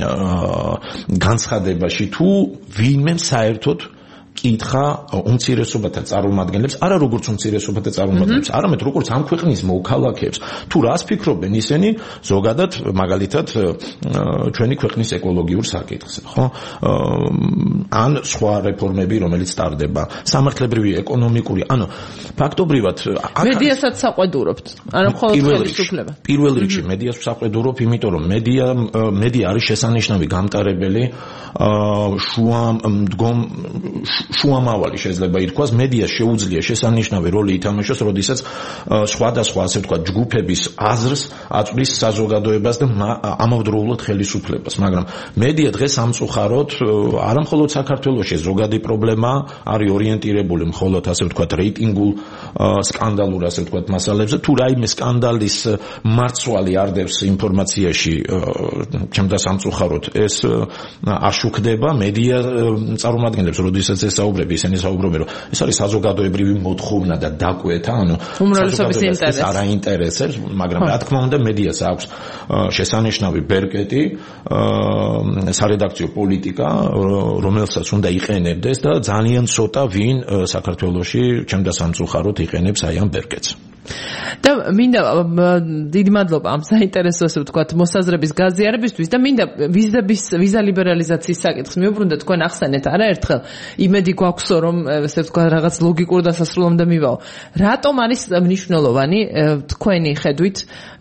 განცხადებაში თუ ვინ მე საერთოდ კითხა უმცირესობათა წარმომადგენლებს, არა როგორც უმცირესობათა წარმომადგენლებს, არამედ როგორც ამ ქვეყნის მოქალაქეებს, თუ რას ფიქრობენ ისინი ზოგადად, მაგალითად, ჩვენი ქვეყნის ეკოლოგიურ საკითხზე, ხო? ან სხვა რეფორმები, რომელიც ტარდება, სამართლებრივი, ეკონომიკური, ანუ ფაქტობრივად მედიასაც საყვედურობთ, არა მხოლოდ ხელისუფლება. პირველ რიგში მედიას საყვედურობ, იმიტომ რომ მედია მედია არის შესანიშნავი გამტარებელი შუა მდგომ შუამავალი შეიძლება ითქვას, მედია შეუძლია შესანიშნავი როლი ითამაშოს, როდესაც სხვადასხვა, ასე ვთქვათ, ჯგუფების აზრს აწვდის საზოგადოებას და ამავდროულად ხელისუფლებას, მაგრამ მედია დღეს სამწუხაროდ არა მხოლოდ საქართველოში ზოგადი პრობლემა არის ორიენტირებული მხოლოდ, ასე ვთქვათ, რეიტინგულ სკანდალურ, ასე ვთქვათ, მასალებზე, თუ რაიმე სკანდალის მარცვალი არ დევს ინფორმაციაში, ჩემდა სამწუხაროდ ეს აშუქდება მედია წარმომადგენლებს, როდესაც ეს საუბრები, ისინი საუბრობენ, რომ ეს არის საზოგადოებრივი მოთხოვნა და დაკვეთა, ანუ უმრავლესობის ინტერესი არ აინტერესებს, მაგრამ რა თქმა უნდა მედიას აქვს შესანიშნავი ბერკეტი, სარედაქციო პოლიტიკა, რომელსაც უნდა იყენებდეს და ძალიან ცოტა ვინ საქართველოში, ჩემდა სამწუხაროდ იყენებს აი ამ ბერკეტს. და მინდა დიდი მადლობა ამ საინტერესო, ასე ვთქვათ, მოსაზრების გაზიარებისთვის და მინდა ვიზების ვიზა ლიბერალიზაციის საკითხს მივუბრუნდეთ, თქვენ ახსენეთ არა ერთხელ, იმედი გვაქვსო, რომ ასე ვთქვათ, რაღაც ლოგიკურ დასასრულამდე მივაო. რატომ არის მნიშვნელოვანი თქვენი ხედვით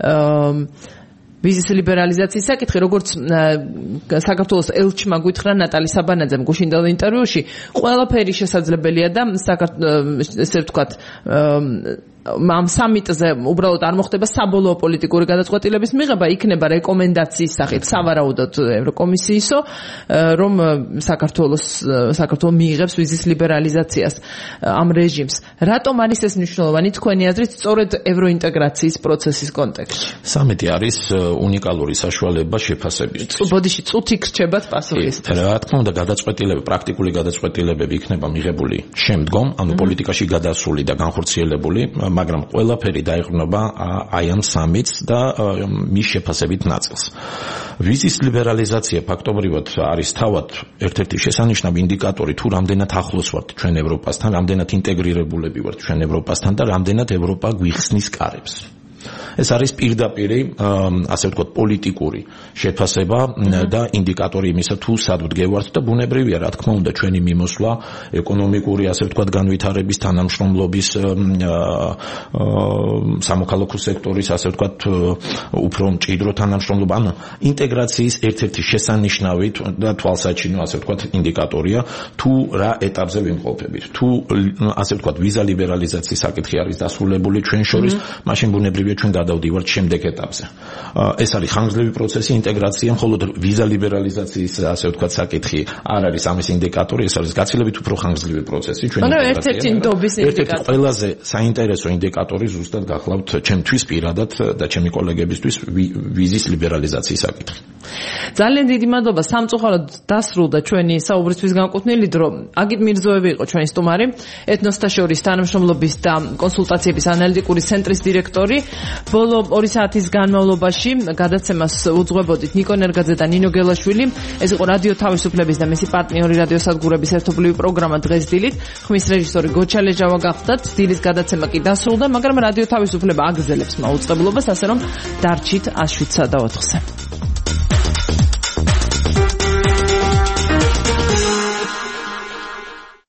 ვიზის ლიბერალიზაციის საკითხი, როგორც საქართველოს ელჩმა გითხრა ნატალი საბანაძემ გუშინდელ ინტერვიუში, ყველაფერი შესაძლებელია და ესე ვთქვათ, ამ სამიტზე უბრალოდ არ მოხდება საბოლოო პოლიტიკური გადაწყვეტილების მიღება, იქნება რეკომენდაციის სახით სავარაუდოდ ევროკომისიისო, რომ საქართველოს საქართველო მიიღებს ვიზის ლიბერალიზაციას ამ რეჟიმს. რატომ არის ეს მნიშვნელოვანი თქვენი აზრით სწორედ ევროინტეგრაციის პროცესის კონტექსტში? სამიტი არის უნიკალური საშუალება შეფასებისთვის. ბოდიში წუთი გრჩებათ პასუხის. რა თქმა უნდა, გადაწყვეტილებები, პრაქტიკული გადაწყვეტილებები იქნება მიღებული შემდგომ, ანუ პოლიტიკაში გადასული და განხორციელებული, მაგრამ ყველაფერი დაეყრდნობა აი ამ სამიტს და მის შეფასებით ნაწილს. ვიზის ლიბერალიზაცია ფაქტობრივად არის თავად ერთ-ერთი შესანიშნავი ინდიკატორი თუ რამდენად ახლოს ვართ ჩვენ ევროპასთან, რამდენად ინტეგრირებულები ვართ ჩვენ ევროპასთან და რამდენად ევროპა გვიხსნის კარებს. ეს არის პირდაპირი, ასე ვთქვათ, პოლიტიკური შეფასება და ინდიკატორი იმისა, თუ სად ვდგევართ და ბუნებრივია, რა თქმა უნდა, ჩვენი მიმოსვლა ეკონომიკური, ასე ვთქვათ, განვითარების, თანამშრომლობის, სამოქალაქო სექტორის, ასე ვთქვათ, უფრო მჭიდრო თანამშრომლობა, ანუ ინტეგრაციის ერთ-ერთი შესანიშნავი და თვალსაჩინო, ასე ვთქვათ, ინდიკატორია, თუ რა ეტაპზე ვიმყოფებით. თუ, ასე ვთქვათ, ვიზა ლიბერალიზაციის საკითხი არის დასრულებული ჩვენ შორის, მაშინ ბუნებრივია ჩვენ გადავდივართ შემდეგ ეტაპზე. ეს არის ხანგრძლივი პროცესი, ინტეგრაცია, მხოლოდ ვიზა ლიბერალიზაციის, ასე ვთქვათ, საკითხი არ არის ამის ინდიკატორი, ეს არის გაცილებით უფრო ხანგრძლივი პროცესი. ჩვენ ერთ-ერთი ნდობის ინდიკატორი. ერთ-ერთი ყველაზე საინტერესო ინდიკატორი ზუსტად გახლავთ ჩემთვის პირადად და ჩემი კოლეგებისთვის ვიზის ლიბერალიზაციის საკითხი. ძალიან დიდი მადლობა. სამწუხაროდ დასრულდა ჩვენი საუბრისთვის განკუთვნილი დრო. აგით მირზოევი იყო ჩვენი სტუმარი, ეთნოსთა შორის თანამშრომლობის და კონსულტაციების ანალიტიკური ცენტრის დირექტორი. ბოლო ორი საათის განმავლობაში გადაცემას უძღვებოდით ნიკო ნერგაძე და ნინო გელაშვილი. ეს იყო რადიო თავისუფლების და მისი პარტნიორი რადიო სადგურების ერთობლივი პროგრამა დღეს დილით. ხმის რეჟისორი გოჩა ლეჟავა გახდათ. დილის გადაცემა კი დასრულდა, მაგრამ რადიო თავისუფლება აგრძელებს მაუწყებლობას, ასე რომ დარჩით ას შვიდსა და ოთხზე.